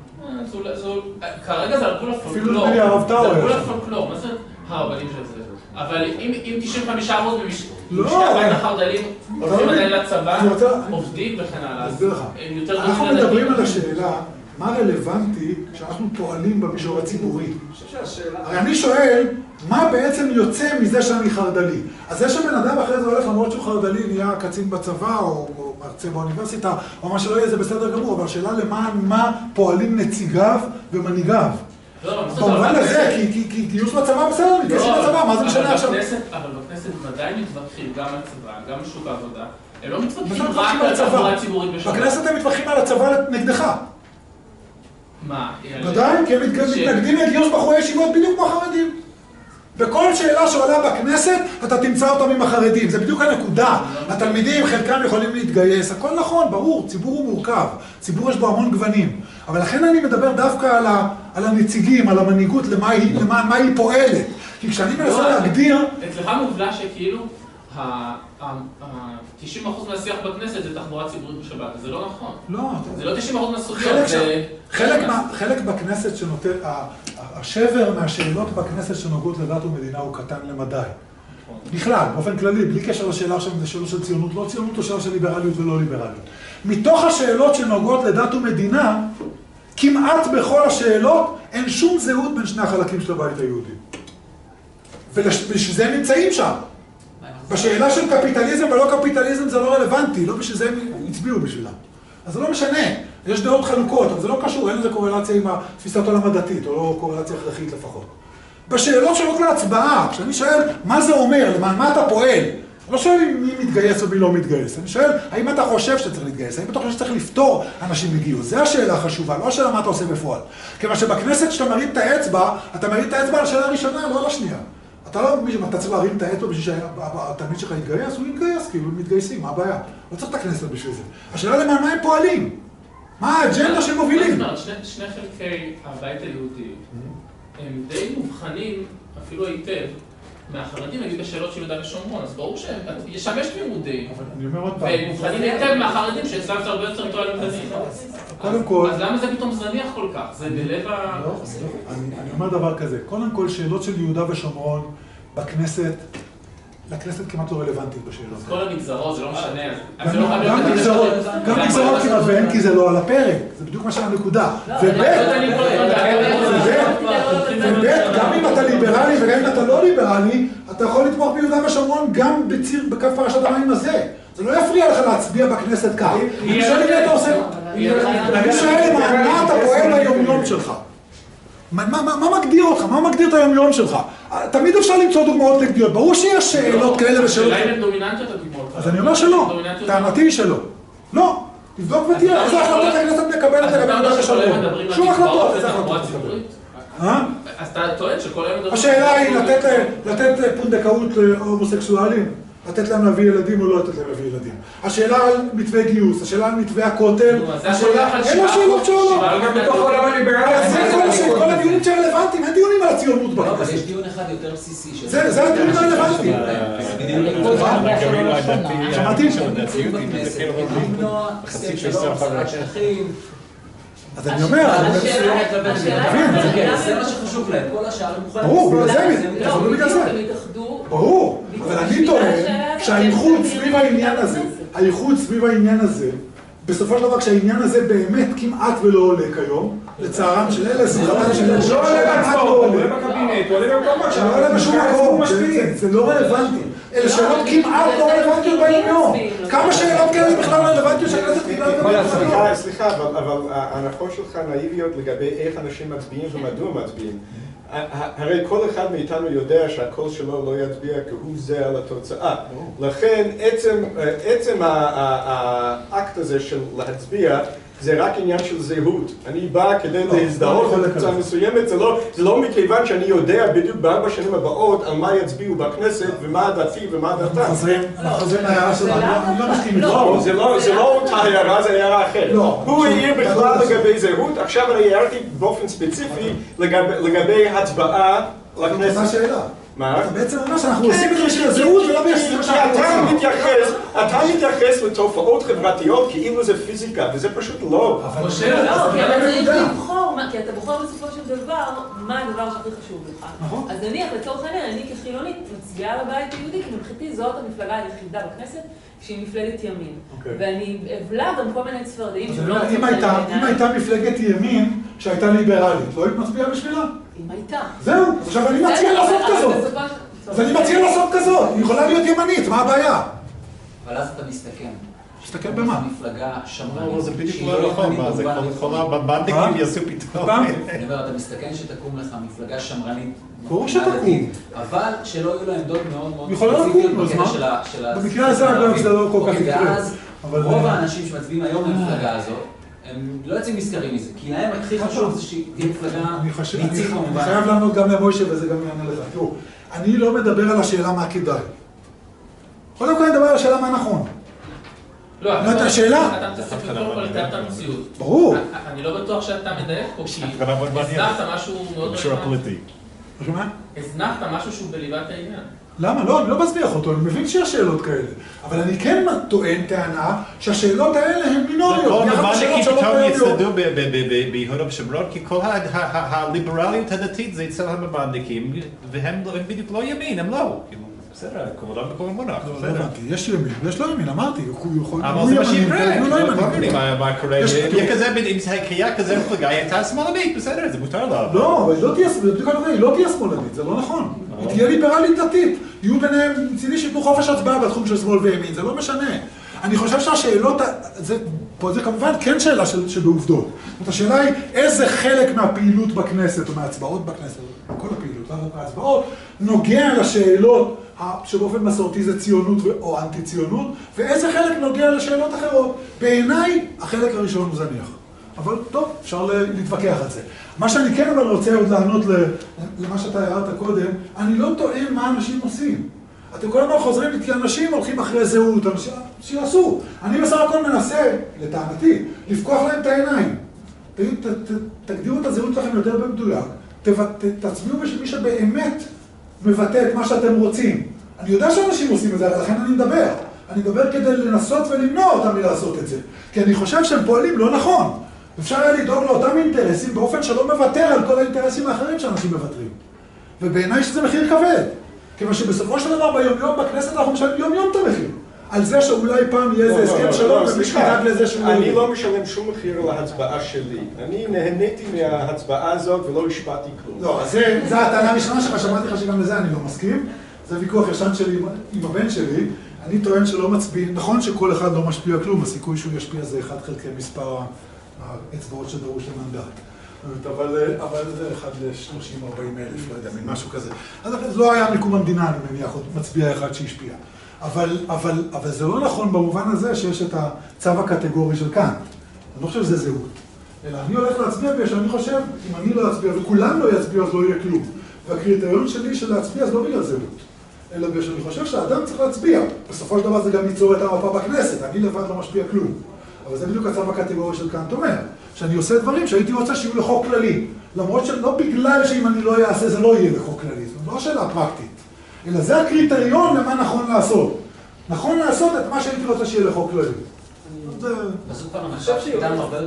כרגע זה על גבול הפולקלור. אפילו נדמה לי הרב טאו. זה על גבול הפולקלור. מה זה הרבנים של זה? אבל אם 95% ממשקי הבית החרד"לים הולכים עדיין לצבא, עובדים וכן הלאה, אז הם יותר... אנחנו מדברים על השאלה, מה רלוונטי כשאנחנו פועלים במישור הציבורי? הרי אני שואל, מה בעצם יוצא מזה שאני חרד"לי? אז זה שבן אדם אחרי זה הולך למרות שהוא חרד"לי, נהיה קצין בצבא או מרצה באוניברסיטה, או מה שלא יהיה, זה בסדר גמור, אבל השאלה למען מה פועלים נציגיו ומנהיגיו. במובן לזה, כי גיוס בצבא בסדר, מתגייסים בצבא, מה זה משנה עכשיו? אבל בכנסת ודאי מתווכחים גם על צבא, גם על שוק העבודה. הם לא מתווכחים רק על תחבורה ציבורית בשבת. בכנסת הם מתווכחים על הצבא נגדך. מה? ודאי, כי הם מתנגדים לגיוס בחורי ישיבות בדיוק כמו החרדים. בכל שאלה שעולה בכנסת, אתה תמצא אותם עם החרדים. זה בדיוק הנקודה. התלמידים, חלקם יכולים להתגייס. הכל נכון, ברור, ציבור הוא מורכב. ציבור יש בו המון גוונים. אבל לכן אני מדבר דווקא על הנציגים, על המנהיגות, למען מה היא פועלת. כי כשאני מנסה להגדיר... אצלך מובלע שכאילו 90% מהשיח בכנסת זה תחבורה ציבורית בשבת, זה לא נכון. לא. זה לא 90% מהסוגיות, זה... חלק בכנסת שנותן... השבר מהשאלות בכנסת שנוגעות לדת ומדינה הוא קטן למדי. בכלל, באופן כללי, בלי קשר לשאלה עכשיו אם זה שאלות של ציונות, לא ציונות או שאלה של ליברליות ולא ליברליות. מתוך השאלות שנוגעות לדת ומדינה, כמעט בכל השאלות אין שום זהות בין שני החלקים של הבית היהודי. ובשביל זה הם נמצאים שם. בשאלה של קפיטליזם ולא קפיטליזם זה לא רלוונטי, לא בשביל זה הם הצביעו בשבילם. אז זה לא משנה, יש דעות חלוקות, אבל זה לא קשור, אין לזה קורלציה עם תפיסת עולם הדתית, או לא קורלציה הכרחית לפחות. בשאלות שעולות להצבעה, כשאני שואל מה זה אומר, למען מה אתה פועל, אני לא שואל מי מתגייס או מי לא מתגייס, אני שואל האם אתה חושב שצריך להתגייס, האם אתה חושב שצריך לפתור אנשים מגיוס, זו השאלה החשובה, לא השאלה מה אתה עושה בפועל. כיוון שבכנסת שאתה מרים את האצבע, אתה מרים את האצבע על השאלה הראשונה, לא על השנייה. אתה לא מבין, אתה צריך להרים את האצבע בשביל שהתלמיד שלך יתגייס, הוא יתגייס, כאילו, הם מתגייסים, מה הבעיה? לא צריך את הכנסת בשביל זה. השאלה למען מה הם פועלים? מה האג'נדה שהם מובילים? שני חלקי הבית היהודי הם די מובחנים, אפילו היטב, מהחרדים, נגיד בשאלות של יהודה ושומרון, אז ברור שיש תמימות דעים. והם מובחנים היטב מהחרדים שאצלם זה הרבה יותר טוב על מדעים. קודם כל... אז למה זה פתאום זניח כל כך? זה בלב ה... לא, אני אומר דבר כזה. קודם כל, שאלות של יהודה ושומרון בכנסת, לכנסת כמעט לא רלוונטית בשאלות. כל הנגזרות, זה לא משנה. גם נגזרות כמעט ואין, כי זה לא על הפרק. זה בדיוק מה שהנקודה. ובית, גם אם אתה ליברלי וגם אם אתה לא ליברלי, אתה יכול לתמוך ביהודה ושומרון גם בקו פרשת המים הזה. זה לא יפריע לך להצביע בכנסת כך. אני שואל אם אתה עושה... אני שואל מה אתה פועל ביום-יום שלך. מה מגדיר אותך? מה מגדיר את היום-יום שלך? תמיד אפשר למצוא דוגמאות נגדיות. ברור שיש שאלות כאלה ושאלות. אולי הן דומיננטיות הדוגמאות. אז אני אומר שלא. טענתי היא שלא. לא. תבדוק ותראה. איזה החלטות הכנסת מקבלת לגבי יהודה ושומרון? שום החלטות. איזה החלטות מקבלת? אז אתה טוען שכל היום מדברים... השאלה היא לתת פונדקאות להומוסקסואלים. לתת להם להביא ילדים או לא לתת להם להביא ילדים. השאלה על מתווה גיוס, השאלה על מתווה הכותל, השאלה... אין לו שאלות שעולות. גם בתוך העולם הליברלי. זה כל הדיונים שרלוונטיים, אין דיונים על הציונות בכנסת. אבל יש דיון אחד יותר בסיסי. זה הדיונים הרלוונטיים. שמעתי? למנוע הסכם שלום, הסרת שטחים. אז אני אומר, זה מה שחשוב להם, כל השאר הם מוכנים... ברור, בגלל זה, ברור, אבל אני טוען שהאיחוד סביב העניין הזה, בסופו של דבר כשהעניין הזה באמת כמעט ולא עולה כיום, לצערם של אלה, לא עולה בהצבעות, הוא עולה בקבינט, הוא עולה במקומות שלא עולה בשום מקום, זה לא רלוונטי. אלה שאלות כמעט לא רלוונטיות ביום-יום. כמה שאלות כאלה בכלל רלוונטיות שהכנסת קיבלה לגבי... סליחה, אבל ההנחות שלך נאיביות לגבי איך אנשים מצביעים ומדוע מצביעים. הרי כל אחד מאיתנו יודע שהקול שלו לא יצביע כהוא זה על התוצאה. לכן עצם האקט הזה של להצביע זה רק עניין של זהות. אני בא כדי להזדהות בקבוצה מסוימת, זה לא מכיוון שאני יודע בדיוק ב4 שנים הבאות על מה יצביעו בכנסת ומה דתי ומה דתה. חוזרים להערה שלנו, אני לא מסכים איתו. לא, זה לא אותה הערה, זה הערה אחרת. הוא העיר בכלל לגבי זהות, עכשיו אני הערתי באופן ספציפי לגבי הצבעה לכנסת. אותה שאלה. מה? אתה בעצם אומר שאנחנו עושים את זה בשביל הזהות ולא בשביל אתה מתייחס לתופעות חברתיות כאילו זה פיזיקה, וזה פשוט לא. לא, כי אתה צריך לבחור, כי אתה בוחר בסופו של דבר מה הדבר שהכי חשוב לך. אז נניח, לצורך העניין, אני כחילונית מצביעה על הבית היהודי, כי מבחינתי זאת המפלגה היחידה בכנסת, שהיא מפלגת ימין. ואני אבלה גם כל מיני צפרדעים שלא רוצים לעניין. אם הייתה מפלגת ימין שהייתה ליברלית, לא היית מצביעה בשבילה? אם הייתה. זהו, עכשיו אני מציע לעשות כזאת. אז אני מציע לעשות כזאת, היא יכולה להיות ימנית, מה הבעיה? אבל אז אתה מסתכן. מסתכל במה? מפלגה שמרנית. זה בדיוק לא נכון, מה זה כל הבנדיקים יעשו פתאום. אני אומר, אתה מסתכן שתקום לך מפלגה שמרנית. ברור שתקום. אבל שלא יהיו לה עמדות מאוד מאוד ספציפיות בקטע של ה... במקרה הזה אגב זה לא כל כך יקרה. ואז רוב האנשים שמצביעים היום למפלגה הזאת, הם לא יוצאים נזכרים מזה, כי להם הכי חשוב זה שתהיה מפלגה ניצית במובן. אני חייב לענות גם למוישה וזה גם יענה לך. תראו, אני לא מדבר על השאלה מה כדאי. קודם כל אני מדבר על השאלה מה נכון. לא, אתה השאלה? אתה מתעסק קודם כל לתאר את המציאות. ברור. אני לא בטוח שאתה מדייק פה, כי הזנחת משהו מאוד רלוונטי. הזנחת משהו שהוא בליבת העניין. למה? לא, אני לא מזניח אותו, אני מבין שיש שאלות כאלה. אבל אני כן טוען טענה שהשאלות האלה הן מינוריות. הבנדיקים פתאום יצטדו ביהודה ושומרון, כי כל הליברליות הדתית זה אצל הבנדיקים, והם בדיוק לא ימין, הם לא. בסדר, כמובן בכל המונח, בסדר. לא הבנתי, יש ימין ויש לא ימין, אמרתי, אבל זה מה שיקרה, לא מבינים מה קורה, אם זה היה כזה מפלגה, היא הייתה שמאלנית, בסדר, זה מותר לה. לא, אבל היא לא תהיה שמאלנית, זה לא נכון. היא תהיה ליברלית דתית, יהיו ביניהם מצידי שיתנו חופש הצבעה בתחום של שמאל וימין, זה לא משנה. אני חושב שהשאלות, פה זה כמובן כן שאלה שבעובדות. זאת השאלה היא איזה חלק מהפעילות בכנסת או מההצבעות בכנסת, כל הפעילות, לא רק ההצבעות, נוגע לשאלות שבאופן מסורתי זה ציונות או אנטי-ציונות, ואיזה חלק נוגע לשאלות אחרות. בעיניי, החלק הראשון הוא זניח. אבל טוב, אפשר להתווכח על זה. מה שאני כן אבל רוצה עוד לענות למה שאתה הערת קודם, אני לא טוען מה אנשים עושים. אתם כל הזמן חוזרים כי אנשים הולכים אחרי זהות, אנשים שיעשו. אני בסך הכל מנסה, לטענתי, לפקוח להם את העיניים. תגדירו את הזהות שלכם יותר במדויק, תצביעו בשביל שבאמת מבטא את מה שאתם רוצים. אני יודע שאנשים עושים את זה, אבל לכן אני מדבר. אני מדבר כדי לנסות ולמנוע אותם מלעשות את זה. כי אני חושב שהם פועלים לא נכון. אפשר היה לדאוג לאותם אינטרסים באופן שלא מוותר על כל האינטרסים האחרים שאנשים מבטרים. ובעיניי שזה מחיר כבד. כיוון שבסופו של דבר ביום-יום בכנסת אנחנו משלמים יום-יום את המחיר. על זה שאולי פעם יהיה איזה הסכם שלום ומישהו ידאג לזה שהוא... אני לא משלם שום מחיר על ההצבעה שלי. אני נהניתי מההצבעה הזאת ולא השפעתי כלום. לא, אז זה הטענה הראשונה שלך, שמעתי לך שגם לזה אני לא מסכים. זה ויכוח ישן שלי עם הבן שלי. אני טוען שלא מצביע, נכון שכל אחד לא משפיע כלום, הסיכוי שהוא ישפיע זה 1 חלקי מספר האצבעות שדרוש למנדט. אבל זה 1 ל-30-40 אלף, לא יודע, משהו כזה. אז לא היה מקום המדינה, אני מניח, עוד מצביע אחד שהשפיע. אבל זה לא נכון במובן הזה שיש את הצו הקטגורי של כאן. אני לא חושב שזה זהות. אלא אני הולך להצביע בגלל שאני חושב, אם אני לא אצביע וכולם לא יצביעו אז לא יהיה כלום. והקריטריון שלי של להצביע אז לא בגלל זהות. אלא בגלל שאני חושב שהאדם צריך להצביע. בסופו של דבר זה גם ייצור את המפה בכנסת. אני לבד לא משפיע כלום. אבל זה בדיוק הצו הקטגורי של כאן אומר. שאני עושה דברים שהייתי רוצה שיהיו לחוק כללי. למרות שלא בגלל שאם אני לא אעשה זה לא יהיה לחוק כללי. זאת לא שאלה פרקטית. אלא זה הקריטריון למה נכון לעשות. נכון לעשות את מה שהייתי רוצה שיהיה לחוק כללי. בסוף אני חושב שאדם הרבה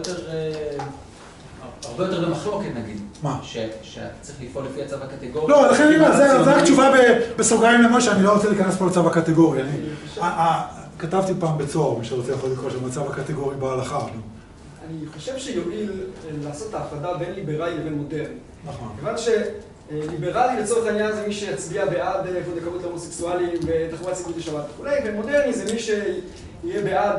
יותר במחלוקת נגיד. מה? שאתה צריך לפעול לפי הצו הקטגורי. לא, לכן אני אומר, זה רק תשובה בסוגריים למשה, אני לא רוצה להיכנס פה לצו הקטגורי. כתבתי פעם בצוהר, מי שרוצה יכול לקרוא שם, מצב הקטגורי בהלכה. אני חושב שיועיל לעשות את ההפרדה בין ליברלי לבין מודרני. נכון. כיוון שליברלי לצורך העניין זה מי שיצביע בעד פונדקאות להומוסקסואלים ותחבורה ציבורית לשבת וכולי, ומודרני זה מי שיהיה בעד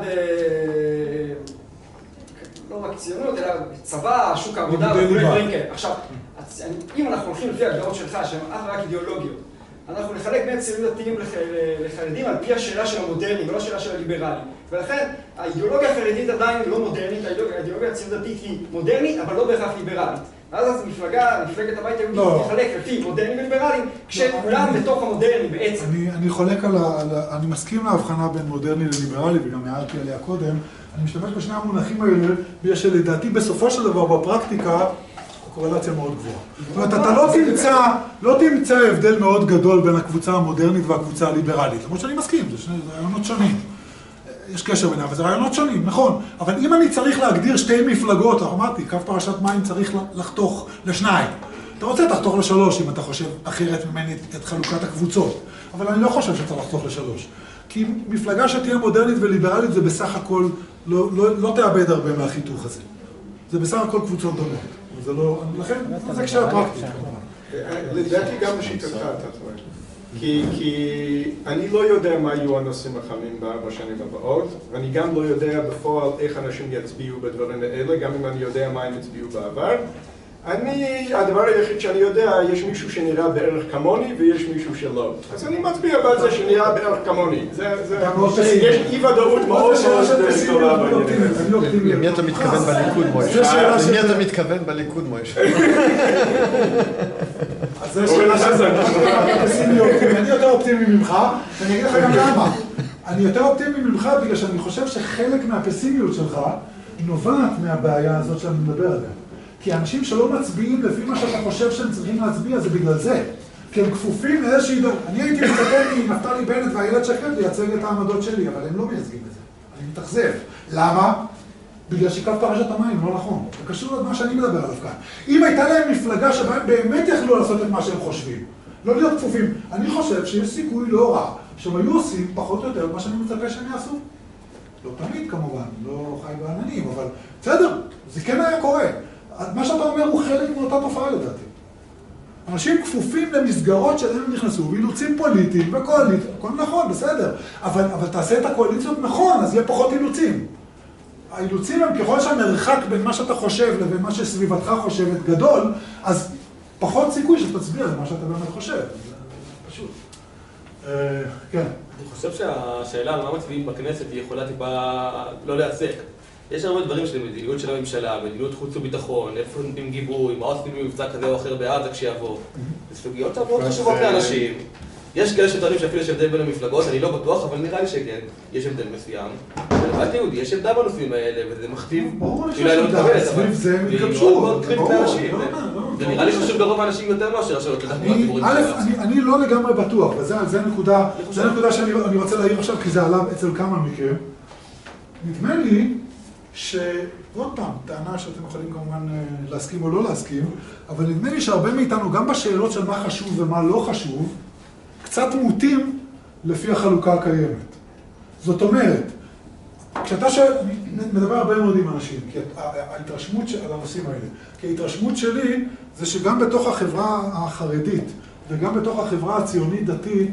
לא רק ציונות, אלא צבא, שוק העבודה וכולי דברים כאלה. עכשיו, אם אנחנו הולכים לפי ההגדרות שלך, שהן אך רק אידיאולוגיות, אנחנו נחלק בין ציונים דתיים לחרדים על פי השאלה של המודרני ולא השאלה של הליברלי. ולכן האידיאולוגיה החרדית עדיין לא מודרנית, האידיאולוגיה הציונית דתית היא מודרנית, אבל לא בהכרח ליברלית. ואז מפלגת הבית היהודי תחלק לפי מודרני וליברליים, כשכולם בתוך המודרני בעצם. אני חולק אני מסכים להבחנה בין מודרני לליברלי, וגם הערתי עליה קודם. אני משתמש בשני המונחים האלה, בגלל שלדעתי בסופו של דבר בפרקטיקה, קורלציה מאוד גבוהה. זאת אומרת, אתה לא תמצא הבדל מאוד גדול בין הקבוצה המודרנית והקבוצה הליברלית. למרות שאני מסכים, זה רעיונות שונים. יש קשר ביניהם, אבל זה רעיונות שונים, נכון. אבל אם אני צריך להגדיר שתי מפלגות, אמרתי, קו פרשת מים צריך לחתוך לשניים. אתה רוצה לחתוך לשלוש אם אתה חושב אחרת ממני את חלוקת הקבוצות. אבל אני לא חושב שאתה לחתוך לשלוש. כי מפלגה שתהיה מודרנית וליברלית זה בסך הכל לא תאבד הרבה מהחיתוך הזה. זה בסך הכל קבוצות דומות. זה לא, לכן, זה קשר פרקטי. לדעתי גם בשיטתך אתה טועה. כי אני לא יודע מה יהיו הנושאים החמים בשנים הבאות, ואני גם לא יודע בפועל איך אנשים יצביעו בדברים האלה, גם אם אני יודע מה הם הצביעו בעבר. הדבר היחיד שאני יודע, יש מישהו שנראה בערך כמוני ויש מישהו שלא. אז אני מצביע בעד זה שנראה בערך כמוני. יש אי ודאות מאוד מאוד גדולה בעניין. למי אתה מתכוון בליכוד, מוישה? למי אתה מתכוון בליכוד, מוישה? אז זה שאלה שזה, אני יותר אופטימי ממך, ואני אגיד לך גם למה. אני יותר אופטימי ממך בגלל שאני חושב שחלק מהפסימיות שלך נובעת מהבעיה הזאת שאני מדבר עליה. כי האנשים שלא מצביעים לפי מה שאתה חושב שהם צריכים להצביע זה בגלל זה. כי הם כפופים לאיזושהי דור. אני הייתי מצפה מנפתלי בנט והילד שקד לייצג את העמדות שלי, אבל הם לא מייצגים את זה. אני מתאכזב. למה? בגלל שקו פרשת המים, לא נכון. זה קשור למה שאני מדבר עליו כאן. אם הייתה להם מפלגה שבה באמת יכלו לעשות את מה שהם חושבים, לא להיות כפופים, אני חושב שיש סיכוי לא רע, שהם היו עושים פחות או יותר מה שאני מצפה שהם יעשו. לא תמיד כמובן, לא חי בעננים, אבל בסדר, זה כן היה קורה. מה שאתה אומר הוא חלק מאותה תופעה לדעתי. אנשים כפופים למסגרות שלהם נכנסו, ואילוצים פוליטיים וקואליציה, הכל נכון, בסדר. אבל תעשה את הקואליציות נכון, אז יהיה פחות אילוצים. האילוצים הם ככל שהמרחק בין מה שאתה חושב לבין מה שסביבתך חושבת גדול, אז פחות סיכוי שתצביע למה שאתה באמת חושב. זה פשוט. כן. אני חושב שהשאלה על מה מצביעים בכנסת היא יכולה טיפה לא להיעסק. יש הרבה דברים של מדיניות של הממשלה, מדיניות חוץ וביטחון, איפה נותנים גיבוי, מה עושים במבצע כזה או אחר בעזה כשיבוא. זה סוגיות מאוד חשובות לאנשים. יש כאלה שטוענים שאפילו יש הבדל בין המפלגות, אני לא בטוח, אבל נראה לי שכן, יש הבדל מסוים. ולבית יהודי יש עמדה בנושאים האלה, וזה מכתיב, אולי לא מתקבלת, אבל היא מאוד מאוד קריטית לאנשים. זה נראה לי חשוב לרוב האנשים יותר מאשר השאלות לתחבורה ציבורית. אני לא לגמרי בטוח, וזה נקודה שאני רוצה להעיר עכשיו, כי זה עלה אצל כמה מכם. נדמה לי שעוד פעם, טענה שאתם יכולים כמובן להסכים או לא להסכים, אבל נדמה לי שהרבה מאיתנו, גם בשאלות של מה חשוב ומה לא חשוב, קצת מוטים לפי החלוקה הקיימת. זאת אומרת, כשאתה שואל, אני מדבר הרבה מאוד עם אנשים, כי ההתרשמות על הנושאים האלה, כי ההתרשמות שלי זה שגם בתוך החברה החרדית וגם בתוך החברה הציונית-דתית,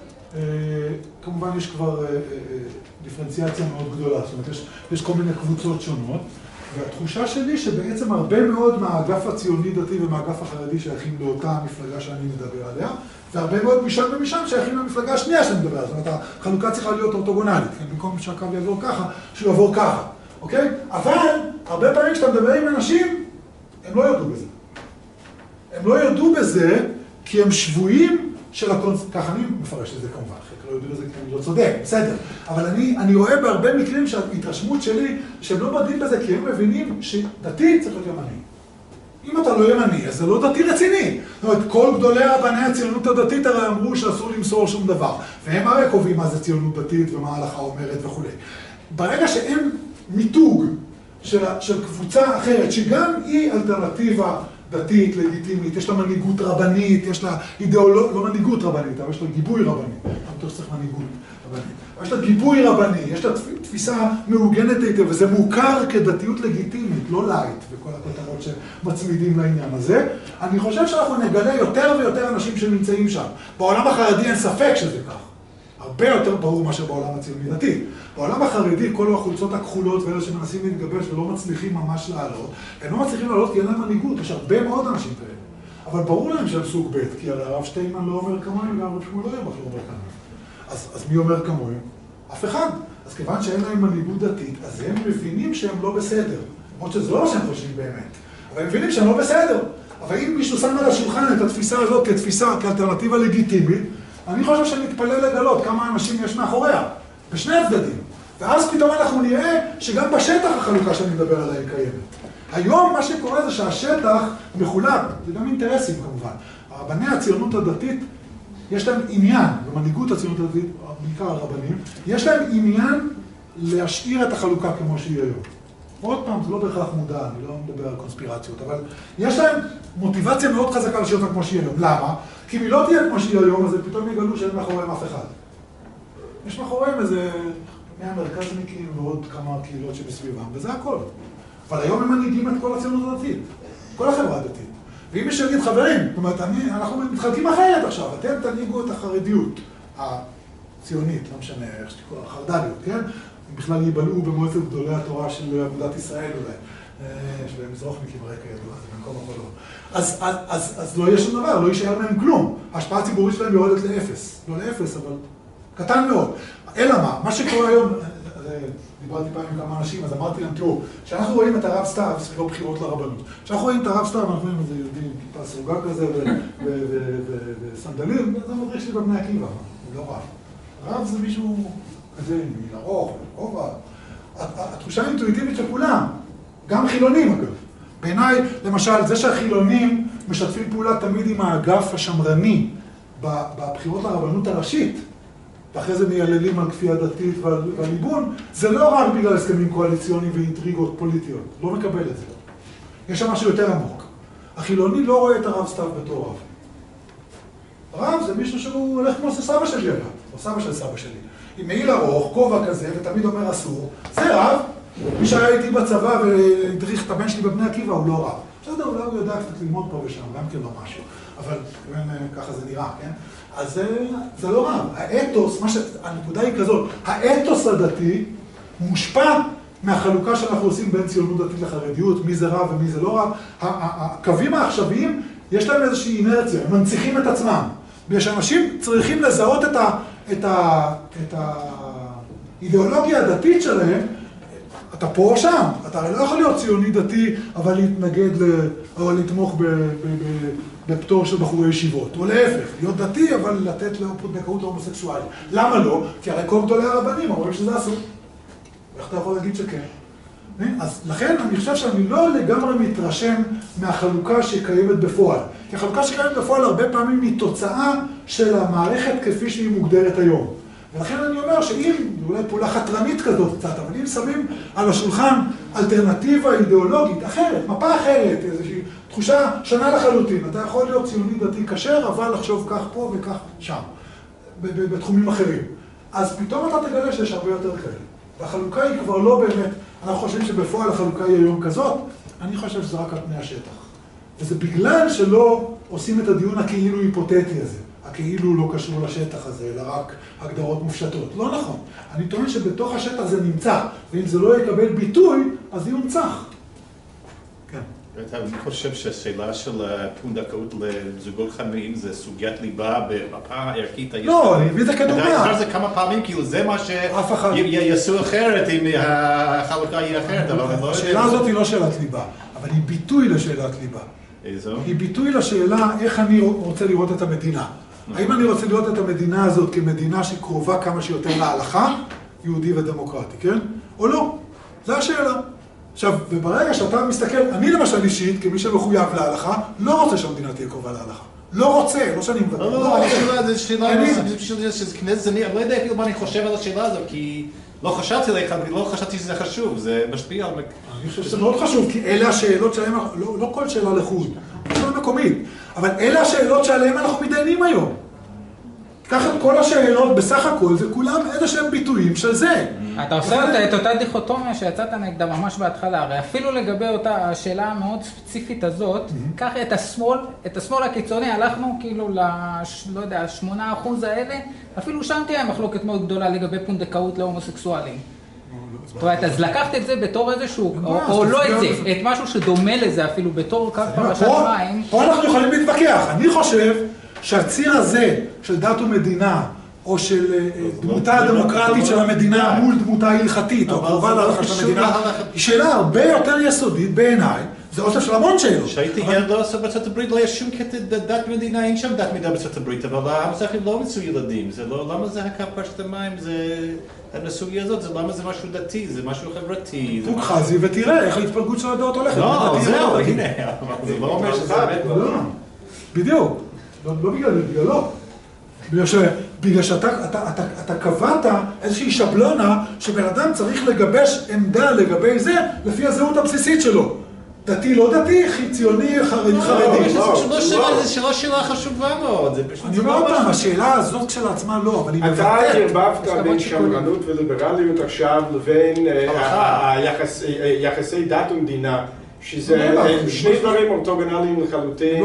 כמובן יש כבר דיפרנציאציה מאוד גדולה, זאת אומרת, יש כל מיני קבוצות שונות, והתחושה שלי שבעצם הרבה מאוד מהאגף הציוני-דתי ומהאגף החרדי שייכים לאותה המפלגה שאני מדבר עליה, והרבה מאוד משם ומשם שייכים למפלגה השנייה שאני מדבר עליה, זאת אומרת, החלוקה צריכה להיות אורתוגונלית, כן? במקום שהקו יעבור ככה, שהוא יעבור ככה, אוקיי? אבל הרבה פעמים כשאתה מדבר עם אנשים, הם לא יודו בזה. הם לא יודו בזה כי הם שבויים של ככה אני מפרש את זה כמובן, חלק לא יודו בזה כי אני לא צודק, בסדר. אבל אני רואה בהרבה מקרים שההתרשמות שלי, שהם לא מודים בזה כי הם מבינים שדתי צריך להיות ימני. אם אתה לא ימני, אז זה לא דתי רציני. זאת אומרת, כל גדולי רבני הציונות הדתית הרי אמרו שאסור למסור שום דבר. והם הרי קובעים מה זה ציונות דתית ומה ההלכה אומרת וכו'. ברגע שאין מיתוג של קבוצה אחרת, שגם היא אלטרנטיבה דתית, לגיטימית, יש לה מנהיגות רבנית, יש לה אידיאולוגיה, לא מנהיגות רבנית, אבל יש לה גיבוי רבני. אני חושב שצריך מנהיגות רבנית. יש לה גיבוי רבני, יש לה תפיסה מעוגנת היטב, וזה מוכר כדתיות לגיטימית, לא לייט, וכל הכותרות שמצמידים לעניין הזה. אני חושב שאנחנו נגלה יותר ויותר אנשים שנמצאים שם. בעולם החרדי אין ספק שזה כך. הרבה יותר ברור מאשר בעולם הציוני דתי. בעולם החרדי, כל החולצות הכחולות ואלה שמנסים להתגבש ולא מצליחים ממש לעלות, הם לא מצליחים לעלות כי אין להם מנהיגות, יש הרבה מאוד אנשים כאלה. אבל ברור להם שהם סוג ב', כי הרב שטיינמן לא אומר כמוהם, והרב שמואל אוירבך לא אומר כמוהם. אז מי אומר כמוהם? אף אחד. אז כיוון שאין להם מנהיגות דתית, אז הם מבינים שהם לא בסדר. למרות שזה לא מה שהם חושבים באמת. אבל הם מבינים שהם לא בסדר. אבל אם מישהו שם על השולחן את התפיסה הזאת כתפיסה, כאלטרנטיבה לגיטימית, אני חושב שנתפלל לגלות כמה אנשים יש מאחוריה, בשני הצדדים. ואז פתאום אנחנו נראה שגם בשטח החלוקה שאני מדבר עליה היא קיימת. היום מה שקורה זה שהשטח מחולק, זה גם אינטרסים כמובן. רבני הציונות הדתית, יש להם עניין, במנהיגות הציונות הדתית, בעיקר הרבנים, יש להם עניין להשאיר את החלוקה כמו שהיא היום. עוד פעם, זה לא בהכרח מודע, אני לא מדבר על קונספירציות, אבל יש להם מוטיבציה מאוד חזקה להשאיר אותה כמו שהיא היום. למה? כי אם היא לא תהיה כמו שהיא היום, אז פתאום יגלו שאין מאחוריהם אף אחד. יש מאחוריהם איזה 100 מרכזניקים ועוד כמה קהילות שבסביבם, וזה הכל. אבל היום הם מנהיגים את כל הציונות הדתית, כל החברה הדתית. ואם יש להגיד חברים, זאת אומרת, אנחנו מתחלקים אחרת עכשיו, אתם תנהיגו את החרדיות הציונית, לא משנה, איך שתקרא, החרד"ליות, כן? הם בכלל ייבלעו במועצת גדולי התורה של אגודת ישראל אולי. יש להם מזרוחניקים רקע ידוע, זה במקום החולו. אז לא יהיה שום דבר, לא יישאר מהם כלום. ההשפעה הציבורית שלהם יורדת לאפס. לא לאפס, אבל קטן מאוד. אלא מה שקורה היום, דיברתי פעם עם כמה אנשים, אז אמרתי להם, תראו, כשאנחנו רואים את הרב סתיו, זה לא בחירות לרבנות. כשאנחנו רואים את הרב סתיו, אנחנו רואים איזה יהודי עם כיפה סרוגה כזה וסנדלים, זה מדריך שלי בבני עקיבא, הוא לא רב. הרב זה מישהו כזה, מיל ארוך, כובע. התחושה האינטואיטיבית של כולם, גם חילונים אגב. בעיניי, למשל, זה שהחילונים משתפים פעולה תמיד עם האגף השמרני בבחירות לרבנות הראשית, ואחרי זה מייעללים על כפייה דתית ועל ליבון, זה לא רק בגלל הסכמים קואליציוניים ואינטריגות פוליטיות, לא מקבל את זה. יש שם משהו יותר עמוק. החילוני לא רואה את הרב סתיו בתור רב. הרב זה מישהו שהוא הולך כמו סבא שלי אגב, או סבא של סבא שלי. עם מעיל ארוך, כובע כזה, ותמיד אומר אסור, זה רב. מי שהיה איתי בצבא והדריך את הבן שלי בבני עקיבא, הוא לא רב. בסדר, אולי הוא יודע קצת ללמוד פה ושם, גם כן לא משהו. אבל ככה זה נראה, כן? אז זה לא רב. האתוס, הנקודה היא כזאת, האתוס הדתי מושפע מהחלוקה שאנחנו עושים בין ציונות דתית לחרדיות, מי זה רב ומי זה לא רב. הקווים העכשוויים, יש להם איזושהי אינרציה, הם מנציחים את עצמם. ושאנשים צריכים לזהות את האידיאולוגיה הדתית שלהם, אתה פה או שם, אתה הרי לא יכול להיות ציוני דתי, אבל להתנגד או לתמוך בפטור של בחורי ישיבות, או להפך, להיות דתי, אבל לתת לפונדקאות הומוסקסואלית. למה לא? כי הרי כל גדולי הרבנים אומרים שזה אסור. איך אתה יכול להגיד שכן? אז לכן אני חושב שאני לא לגמרי מתרשם מהחלוקה שקיימת בפועל. כי החלוקה שקיימת בפועל הרבה פעמים היא תוצאה של המערכת כפי שהיא מוגדרת היום. ולכן אני אומר שאם, אולי פעולה חתרנית כזאת קצת, אבל אם שמים על השולחן אלטרנטיבה אידיאולוגית אחרת, מפה אחרת, איזושהי תחושה שונה לחלוטין, אתה יכול להיות ציוני דתי כשר, אבל לחשוב כך פה וכך שם, בתחומים אחרים. אז פתאום אתה תגלה שיש הרבה יותר כאלה. והחלוקה היא כבר לא באמת, אנחנו חושבים שבפועל החלוקה היא היום כזאת, אני חושב שזה רק על פני השטח. וזה בגלל שלא עושים את הדיון הכאילו היפותטי הזה. הכאילו לא קשור לשטח הזה, אלא רק הגדרות מופשטות. לא נכון. אני טוען שבתוך השטח זה נמצא, ואם זה לא יקבל ביטוי, אז זה יונצח. כן. אני חושב שהשאלה של פונדקאות לזוגות חד-מיניים זה סוגיית ליבה במפה הערכית הישראלית. לא, אני מביא את זה כדוגמה. אני חושב שזה כמה פעמים, כאילו זה מה שיעשו אחרת אם החלוקה היא אחרת, אבל אני לא יודע. השאלה הזאת היא לא שאלת ליבה, אבל היא ביטוי לשאלת ליבה. איזו? היא ביטוי לשאלה איך אני רוצה לראות את המדינה. האם אני רוצה לראות את המדינה הזאת כמדינה שקרובה כמה שיותר להלכה, יהודי ודמוקרטי, כן? או לא? זו השאלה. עכשיו, וברגע שאתה מסתכל, אני למשל אישית, כמי שמחויב להלכה, לא רוצה שהמדינה תהיה קרובה להלכה. לא רוצה, לא שאני מבטא. לא, זו שאלה, שזה כנסת, אני לא יודע אפילו מה אני חושב על השאלה הזאת, כי לא חשבתי עליך, לא חשבתי שזה חשוב, זה משפיע על... אני חושב שזה מאוד חשוב, כי אלה השאלות שעליהן, לא כל שאלה לחוד, שאלה מקומית, אבל אלה השאלות שעליהן אנחנו מתדיינים היום. קח את כל השאלות, בסך הכל, זה כולם איזשהם ביטויים של זה. אתה עושה את אותה דיכוטומיה שיצאת נגדה ממש בהתחלה, הרי אפילו לגבי אותה השאלה המאוד ספציפית הזאת, קח את השמאל הקיצוני, הלכנו כאילו לא יודע, 8% האלה, אפילו שם תהיה מחלוקת מאוד גדולה לגבי פונדקאות להומוסקסואלים. זאת אומרת, אז לקחת את זה בתור איזשהו, או לא את זה, את משהו שדומה לזה אפילו בתור קו פרשת מים. פה אנחנו יכולים להתווכח. אני חושב שהציר הזה של דת ומדינה, או של דמותה הדמוקרטית של המדינה מול דמותה ההלכתית, או קרובה להלכה של המדינה, היא שאלה הרבה יותר יסודית בעיניי, זה אוסף של המון שאלות. שהייתי ילד בארצות הברית, לא היה שום קטע דת מדינה, אין שם דת מדינה בארצות הברית, אבל המזרחים לא מצאו ילדים, זה לא, למה זה הקו פרשת המים, זה, הסוגיה הזאת, זה למה זה משהו דתי, זה משהו חברתי. תוק חזי ותראה איך ההתפלגות של הדעות הולכת. לא, זהו, הנה, זה לא אומר שזה באמת לא. בדיוק, לא בגללו. בגלל שאתה קבעת איזושהי שבלונה שבן אדם צריך לגבש עמדה לגבי זה לפי הזהות הבסיסית שלו. דתי, לא דתי, ציוני, חרדי. זה שאלה חשובה מאוד. אני אומר עוד פעם, השאלה הזאת כשלעצמה לא, אבל היא מבטאת. אתה ערבבת בין שמרנות וליברליות עכשיו לבין יחסי דת ומדינה, שזה שני דברים אורתוגונליים לחלוטין,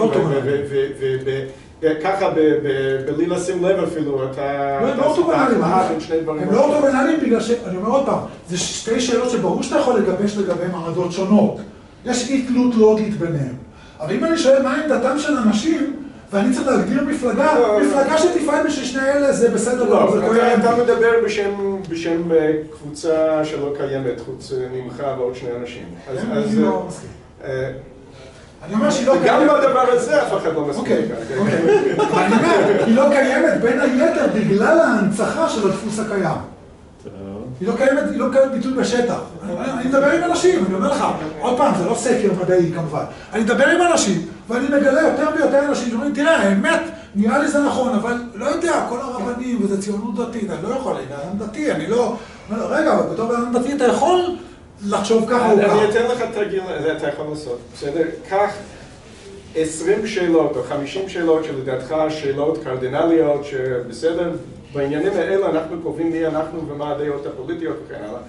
וככה בלי לשים לב אפילו, אתה בין שני דברים. הם לא אורתוגונליים בגלל אני אומר עוד פעם, זה שתי שאלות שברור שאתה יכול לגבש לגבי מעמדות שונות. יש אי תלות לוגית ביניהם. אבל אם אני שואל מה עמדתם של אנשים, ואני צריך להגדיר מפלגה שתפעל בשביל שני אלה, זה בסדר. לא, אתה מדבר בשם קבוצה שלא קיימת, חוץ ממך ועוד שני אנשים. אני לא מסכים. אני אומר שהיא לא קיימת. גם בדבר הזה אף אחד לא מסכים. אוקיי. אני אומר, היא לא קיימת בין היתר בגלל ההנצחה של הדפוס הקיים. היא לא קיימת ביטוי בשטח. אני מדבר עם אנשים, אני אומר לך, עוד פעם, זה לא סקר מדעי כמובן. אני מדבר עם אנשים, ואני מגלה יותר ויותר אנשים שאומרים, תראה, האמת, נראה לי זה נכון, אבל לא יודע, כל הרבנים, וזה ציונות דתית, אני לא יכול, אני אדם דתי, אני לא... רגע, אבל בתור אדם דתי אתה יכול לחשוב ככה או ככה. אני אתן לך תרגיל, אתה יכול לעשות, בסדר? קח 20 שאלות או 50 שאלות שלדעתך שאלות קרדינליות, שבסדר? בעניינים האלה אנחנו קובעים מי אנחנו ומה הדעות הפוליטיות וכן הלאה.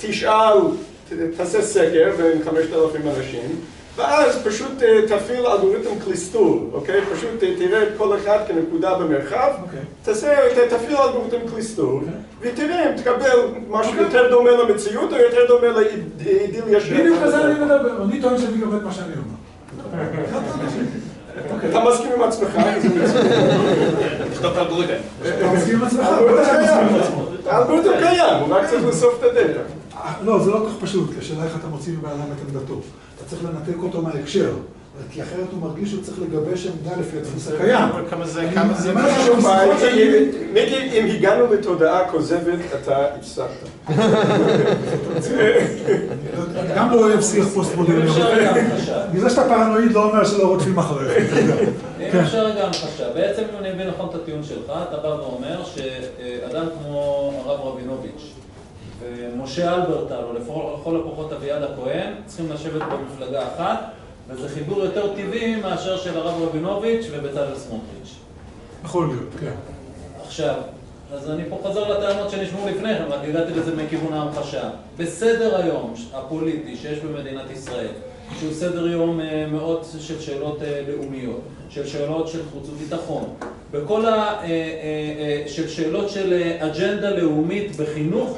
תעשה סקר בין 5,000 אנשים, ואז פשוט תפעיל אלגוריתם קליסטור, אוקיי? פשוט תראה את כל אחד כנקודה במרחב, תפעיל אלגוריתם קליסטור, ותראה אם תקבל משהו יותר דומה למציאות או יותר דומה לאידיליה שלך. בדיוק כזה אני מדבר, אני טוען שאני עובד מה שאני אומר. אתה מסכים עם עצמך? תכתוב את האלגוריתם. אתה מסכים עם עצמך? האלגוריתם קיים, הוא רק צריך לסוף את הדאטה. לא, זה לא כל כך פשוט, כי השאלה איך אתה מוציא מבן אדם את עמדתו. אתה צריך לנתק אותו מההקשר, כי אחרת הוא מרגיש שהוא צריך לגבש עמדה לפי הדפוס הקיים. כמה זה... מיקי, אם הגענו לתודעה כוזבת, אתה הפסקת. אני גם לא אוהב שיח פוסט-מודרני. בגלל שאתה פרנואיד לא אומר שלא רודפים אחריך. אם אפשר רגע המחשה, בעצם אם אני מבין נכון את הטיעון שלך, אתה בא ואומר שאדם כמו הרב רבינוביץ' ומשה אלברטל, או לכל הפחות אביעד הכהן, צריכים לשבת במפלגה אחת, וזה חיבור יותר טבעי מאשר של הרב רבינוביץ' ובצלאל סמוטריץ'. יכול להיות, כן. עכשיו, אז אני פה חוזר לטענות שנשמעו לפני כן, רק הגעתי לזה מכיוון ההמחשה. בסדר היום הפוליטי שיש במדינת ישראל, שהוא סדר יום מאוד של שאלות לאומיות, של שאלות של חוץ וביטחון, בכל של שאלות של אג'נדה לאומית בחינוך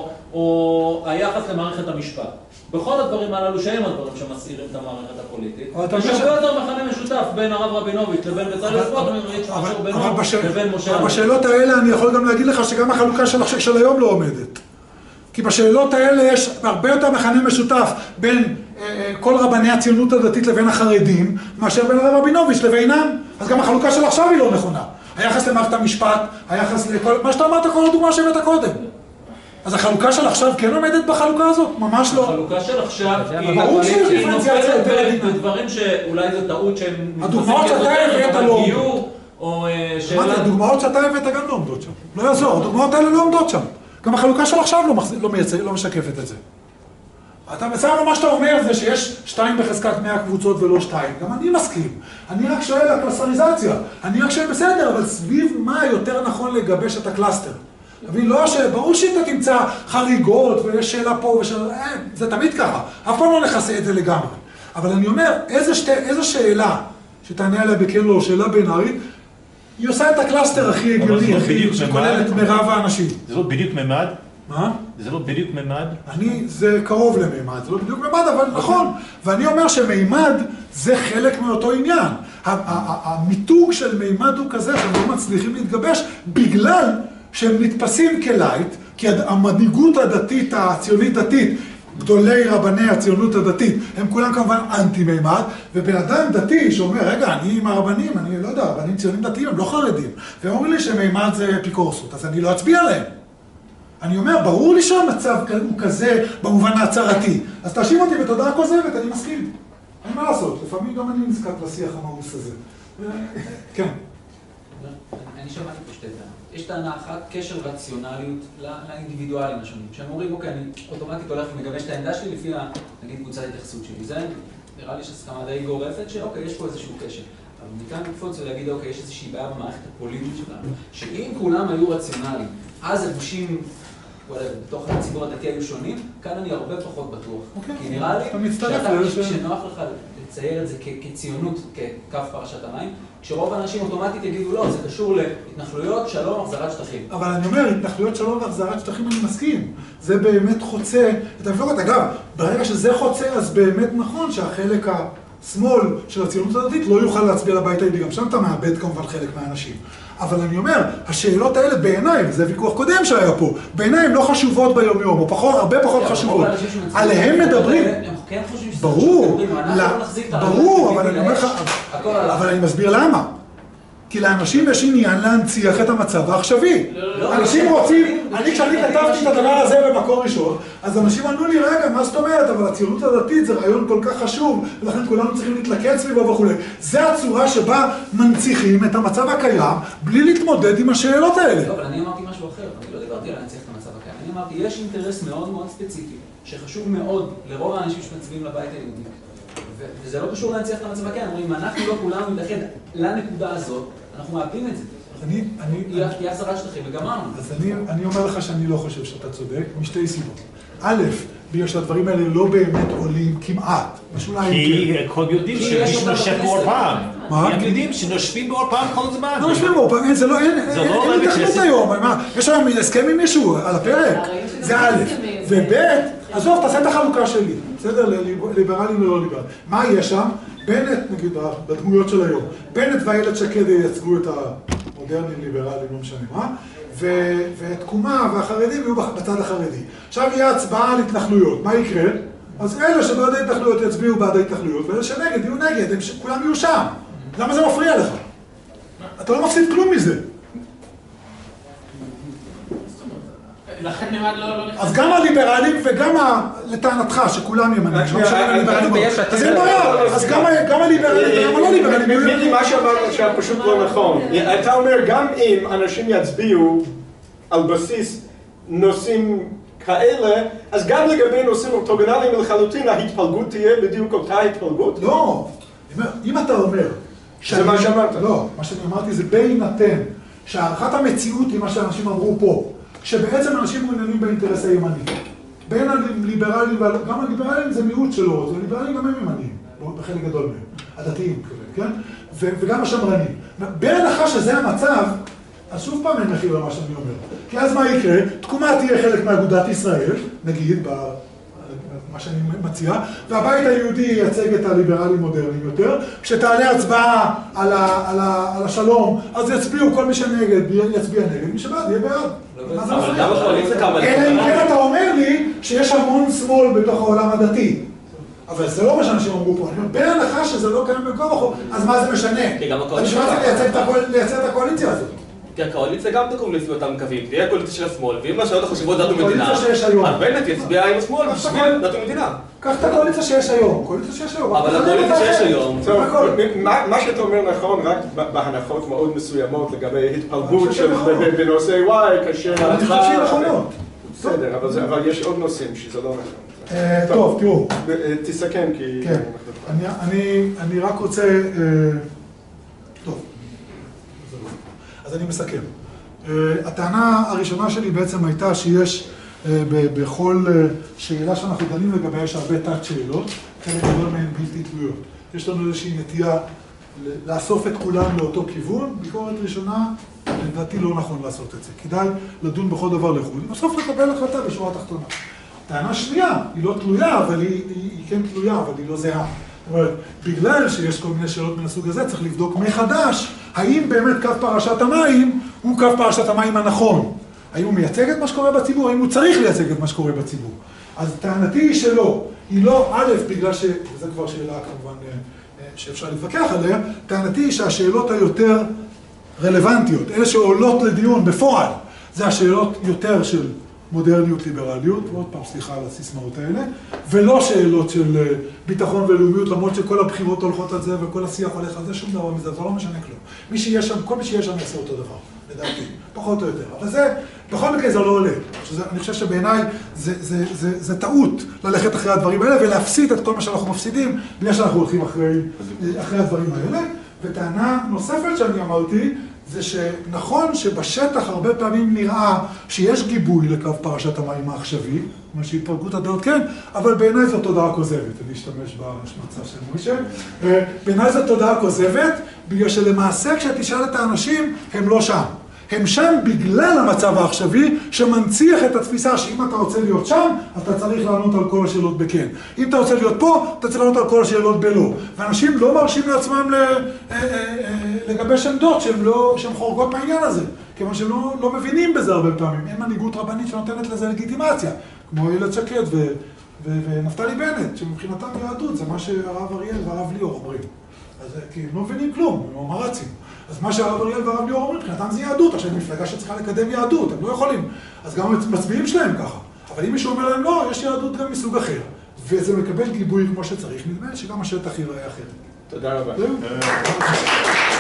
או היחס למערכת המשפט. בכל הדברים הללו שהם הדברים שמסעירים את המערכת הפוליטית. יש הרבה יותר מכנה משותף בין הרב רבינוביץ' לבין בצלאל סמוטריץ' מאשר בינו לבין משה אלברטל. בשאלות האלה אני יכול גם להגיד לך שגם החלוקה של היום לא עומדת. כי בשאלות האלה יש הרבה יותר מכנה משותף בין כל רבני הציונות הדתית לבין החרדים, מאשר בין הרב רבינוביץ' לבינם. אז גם החלוקה של עכשיו היא לא נכונה. היחס למערכת המשפט, היחס לכל... מה שאתה אמרת כל הדוגמה שהבאת קודם. אז החלוקה של עכשיו כן עומדת בחלוקה הזאת? ממש לא. החלוקה של עכשיו היא נופלת בדברים שאולי זו טעות שהם... הדוגמאות שאתה הבאת לא עומדות. הדוגמאות שאתה הבאת גם לא עומדות שם. לא יעזור, הדוגמאות האלה לא עומדות שם. גם החלוקה של עכשיו לא משקפת את זה. אתה בסדר מה שאתה אומר זה שיש 2 בחזקת 100 קבוצות ולא 2. גם אני מסכים. אני רק שואל על הקלסטריזציה. אני רק שואל בסדר, אבל סביב מה יותר נכון לגבש את הקלאסטר? לא ברור שאתה תמצא חריגות ויש שאלה פה ושאלה... זה תמיד ככה. אף פעם לא נכסה את זה לגמרי. אבל אני אומר, איזו שאלה שתענה עליה בכן לא, שאלה בינארית, היא עושה את הקלאסטר הכי הגיוני, שכולל את מרב האנשים. זה לא בדיוק ממד? מה? זה לא בדיוק ממד? זה קרוב לממד, זה לא בדיוק ממד, אבל נכון. ואני אומר שממד זה חלק מאותו עניין. המיתוג של ממד הוא כזה שהם לא מצליחים להתגבש בגלל שהם נתפסים כלייט, כי המנהיגות הדתית, הציונית דתית, גדולי רבני הציונות הדתית, הם כולם כמובן אנטי-מימד, ובן אדם דתי שאומר, רגע, אני עם הרבנים, אני לא יודע, רבנים ציונים דתיים, הם לא חרדים, והם אומרים לי שמימד זה אפיקורסות, אז אני לא אצביע להם. אני אומר, ברור לי שהמצב הוא כזה במובן ההצהרתי, אז תאשים אותי בתודעה כוזבת, אני מסכים. אין מה לעשות, לפעמים גם אני נזקק לשיח המאוס הזה. כן. אני שמעתי פה שתי טענות. יש טענה אחת, קשר רציונליות לאינדיבידואלים השונים. שהם אומרים, אוקיי, אני אוטומטית הולך ומגבש את העמדה שלי לפי, נגיד, קבוצת ההתייחסות שלי. זה נראה לי שהסכמה די גורפת, שאוקיי, יש פה איזשהו קשר. אבל מכאן נקפוץ ולהגיד, אוקיי, יש איזושהי בעיה במערכת הפוליטית שלנו, שאם כולם היו רציונליים, אז הגושים בתוך הציבור הדתי היו שונים, כאן אני הרבה פחות בטוח. כי נראה לי שנוח לך לצייר את זה כציונות, כקו פרשת המים, כשרוב האנשים אוטומטית יגידו לא, זה קשור להתנחלויות, שלום, החזרת שטחים. אבל אני אומר, התנחלויות שלום והחזרת שטחים אני מסכים. זה באמת חוצה את המפלגות. אגב, ברגע שזה חוצה, אז באמת נכון שהחלק השמאל של הציונות הדתית לא יוכל להצביע לבית היהודי. גם שם אתה מאבד כמובן חלק מהאנשים. אבל אני אומר, השאלות האלה בעיניי, וזה ויכוח קודם שהיה פה, בעיניי הן לא חשובות ביום יום, או הרבה פחות חשובות. עליהם מדברים. ברור, אבל אני אומר לך, אבל אני מסביר למה. כי לאנשים יש עניין להנציח את המצב העכשווי. אנשים רוצים, כשאני כתבתי את הדבר הזה במקור ראשון, אז אנשים ענו לי, רגע, מה זאת אומרת? אבל הציונות הדתית זה רעיון כל כך חשוב, ולכן כולנו צריכים להתלכד סביבו וכו'. זה הצורה שבה מנציחים את המצב הקיים, בלי להתמודד עם השאלות האלה. לא, אבל אני אמרתי משהו אחר, אני לא דיברתי על להנציח את המצב הקיים. אני אמרתי, יש אינטרס מאוד מאוד ספציפי, שחשוב מאוד לרוב האנשים שמצביעים לבית היהודי. וזה לא קשור להנציח את המצב הקיים, אומרים, אנחנו לא כולנו נתאחד לנקודה הזאת, אנחנו מאבדים את זה. היא החזרת שטחים וגמרנו. אז אני אומר לך שאני לא חושב שאתה צודק, משתי סיבות. א', בגלל שהדברים האלה לא באמת עולים כמעט. כי הם יודעים שמישהו נושף בעוד פעם. מה? הם יודעים שנושפים בעוד פעם כל הזמן. לא נושפים בעוד פעם, אין התכנות היום. יש היום הסכם עם מישהו על הפרק. זה א', וב', עזוב, תעשה את החלוקה שלי. בסדר? ליברלים ולא ליברלים. מה יש שם? בנט, נגיד, בדמויות של היום. בנט ואיילת שקד ייצגו את המודרנים, ליברלים, לא משנה מה. ותקומה והחרדים יהיו בצד החרדי. עכשיו יהיה הצבעה על התנחלויות. מה יקרה? אז אלה שבעד ההתנחלויות יצביעו בעד ההתנחלויות, ואלה שנגד יהיו נגד, כולם יהיו שם. למה זה מפריע לך? אתה לא מפסיד כלום מזה. אז גם הליברלים וגם לטענתך שכולם ימנים, אז אין בעיה, אז גם הליברלים וגם הלא ליברלים. מה שאמרת עכשיו פשוט לא נכון. אתה אומר גם אם אנשים יצביעו על בסיס נושאים כאלה, אז גם לגבי נושאים אורתוגונליים לחלוטין ההתפלגות תהיה בדיוק אותה התפלגות? לא, אם אתה אומר... זה מה שאמרת. לא, מה שאני אמרתי זה בהינתן שהערכת המציאות היא מה שאנשים אמרו פה. שבעצם אנשים מעוניינים באינטרס הימני. בין הליברלים, גם הליברלים זה מיעוט שלו, אז הליברלים גם הם ימניים, בחלק גדול מהם, הדתיים, כן? וגם השמרנים. בהנחה שזה המצב, אז שוב פעם אין מחיר למה שאני אומר. כי אז מה יקרה? תקומה תהיה חלק מאגודת ישראל, נגיד, מה שאני מציע, והבית היהודי ייצג את הליברלים מודרניים יותר. כשתעלה הצבעה על השלום, אז יצביעו כל מי שנגד, יצביע נגד, מי שבעד יהיה בעד. מה זה מפריע? אלא אם כן אתה אומר לי שיש המון שמאל בתוך העולם הדתי. אבל זה לא מה שאנשים אמרו פה. אני אומר, בהנחה שזה לא קיים בכל החוק, אז מה זה משנה? אני שמעתי לייצג את הקואליציה הזאת. כי הקואליציה גם תקום לפי אותם קווים, תהיה הקואליציה של השמאל, ואם השאלות החשובות דת ומדינה, אז בנט יצביע עם השמאל בשביל דת ומדינה. קח את הקואליציה שיש היום, אבל הקואליציה שיש היום... מה שאתה אומר נכון, רק בהנחות מאוד מסוימות לגבי התפלגות בנושא Y, כאשר... אני חושב שהיא נכונות. בסדר, אבל יש עוד נושאים שזה לא נכון. טוב, תראו. תסכם כי... כן, אני רק רוצה... טוב. אז אני מסכם. הטענה הראשונה שלי בעצם הייתה שיש בכל שאלה שאנחנו דנים לגביה יש הרבה תת שאלות, חלק גדול מהן בלתי תלויות. יש לנו איזושהי נטייה לאסוף את כולם לאותו כיוון, ביקורת ראשונה, לדעתי לא נכון לעשות את זה. כדאי לדון בכל דבר לחוד, בסוף לקבל החלטה בשורה התחתונה. טענה שנייה, היא לא תלויה, אבל היא כן תלויה, אבל היא לא זהה. זאת אומרת, בגלל שיש כל מיני שאלות מן הסוג הזה, צריך לבדוק מחדש, האם באמת קו פרשת המים הוא קו פרשת המים הנכון, האם הוא מייצג את מה שקורה בציבור? האם הוא צריך לייצג את מה שקורה בציבור? אז טענתי היא שלא. היא לא, א', בגלל ש... וזו כבר שאלה כמובן שאפשר להתווכח עליה, טענתי היא שהשאלות היותר רלוונטיות, אלה שעולות לדיון בפועל, זה השאלות יותר של מודרניות, ליברליות, ועוד פעם סליחה על הסיסמאות האלה, ולא שאלות של ביטחון ולאומיות, למרות שכל הבחירות הולכות על זה וכל השיח הולך על זה, שום דבר מזה, זה לא משנה כלום. מי שיש שם, כל מי שיש שם יעשה אותו דבר, לדעתי, פחות או יותר. אבל זה, בכל מקרה זה לא עולה. אני חושב שבעיניי זה טעות ללכת אחרי הדברים האלה ולהפסיד את כל מה שאנחנו מפסידים, בגלל שאנחנו הולכים אחרי הדברים האלה. וטענה נוספת שאני אמרתי, זה שנכון שבשטח הרבה פעמים נראה שיש גיבוי לקו פרשת המים העכשווי, מה שהתפרקות הדעות כן, אבל בעיניי זו תודעה כוזבת, אני אשתמש במצב של מוישה, בעיניי זו תודעה כוזבת, בגלל שלמעשה כשתשאל את האנשים הם לא שם. הם שם בגלל המצב העכשווי שמנציח את התפיסה שאם אתה רוצה להיות שם, אתה צריך לענות על כל השאלות בכן. אם אתה רוצה להיות פה, אתה צריך לענות על כל השאלות בלא. ואנשים לא מרשים לעצמם לגבש עמדות שהן חורגות מהעניין הזה, כיוון שהם לא מבינים בזה הרבה פעמים. אין מנהיגות רבנית שנותנת לזה לגיטימציה, כמו איילת שקד ונפתלי בנט, שמבחינתם יהדות זה מה שהרב אריאל והרב ליאור אומרים. אז כי הם לא מבינים כלום, הם מרצים. אז מה שהרב אריאל והרב ליאור אומרים, מבחינתם זה יהדות, עכשיו מפלגה שצריכה לקדם יהדות, הם לא יכולים. אז גם מצביעים שלהם ככה. אבל אם מישהו אומר להם, לא, יש יהדות גם מסוג אחר. וזה מקבל גיבוי כמו שצריך, נדמה לי שגם השטח ייראה אחרת. תודה רבה.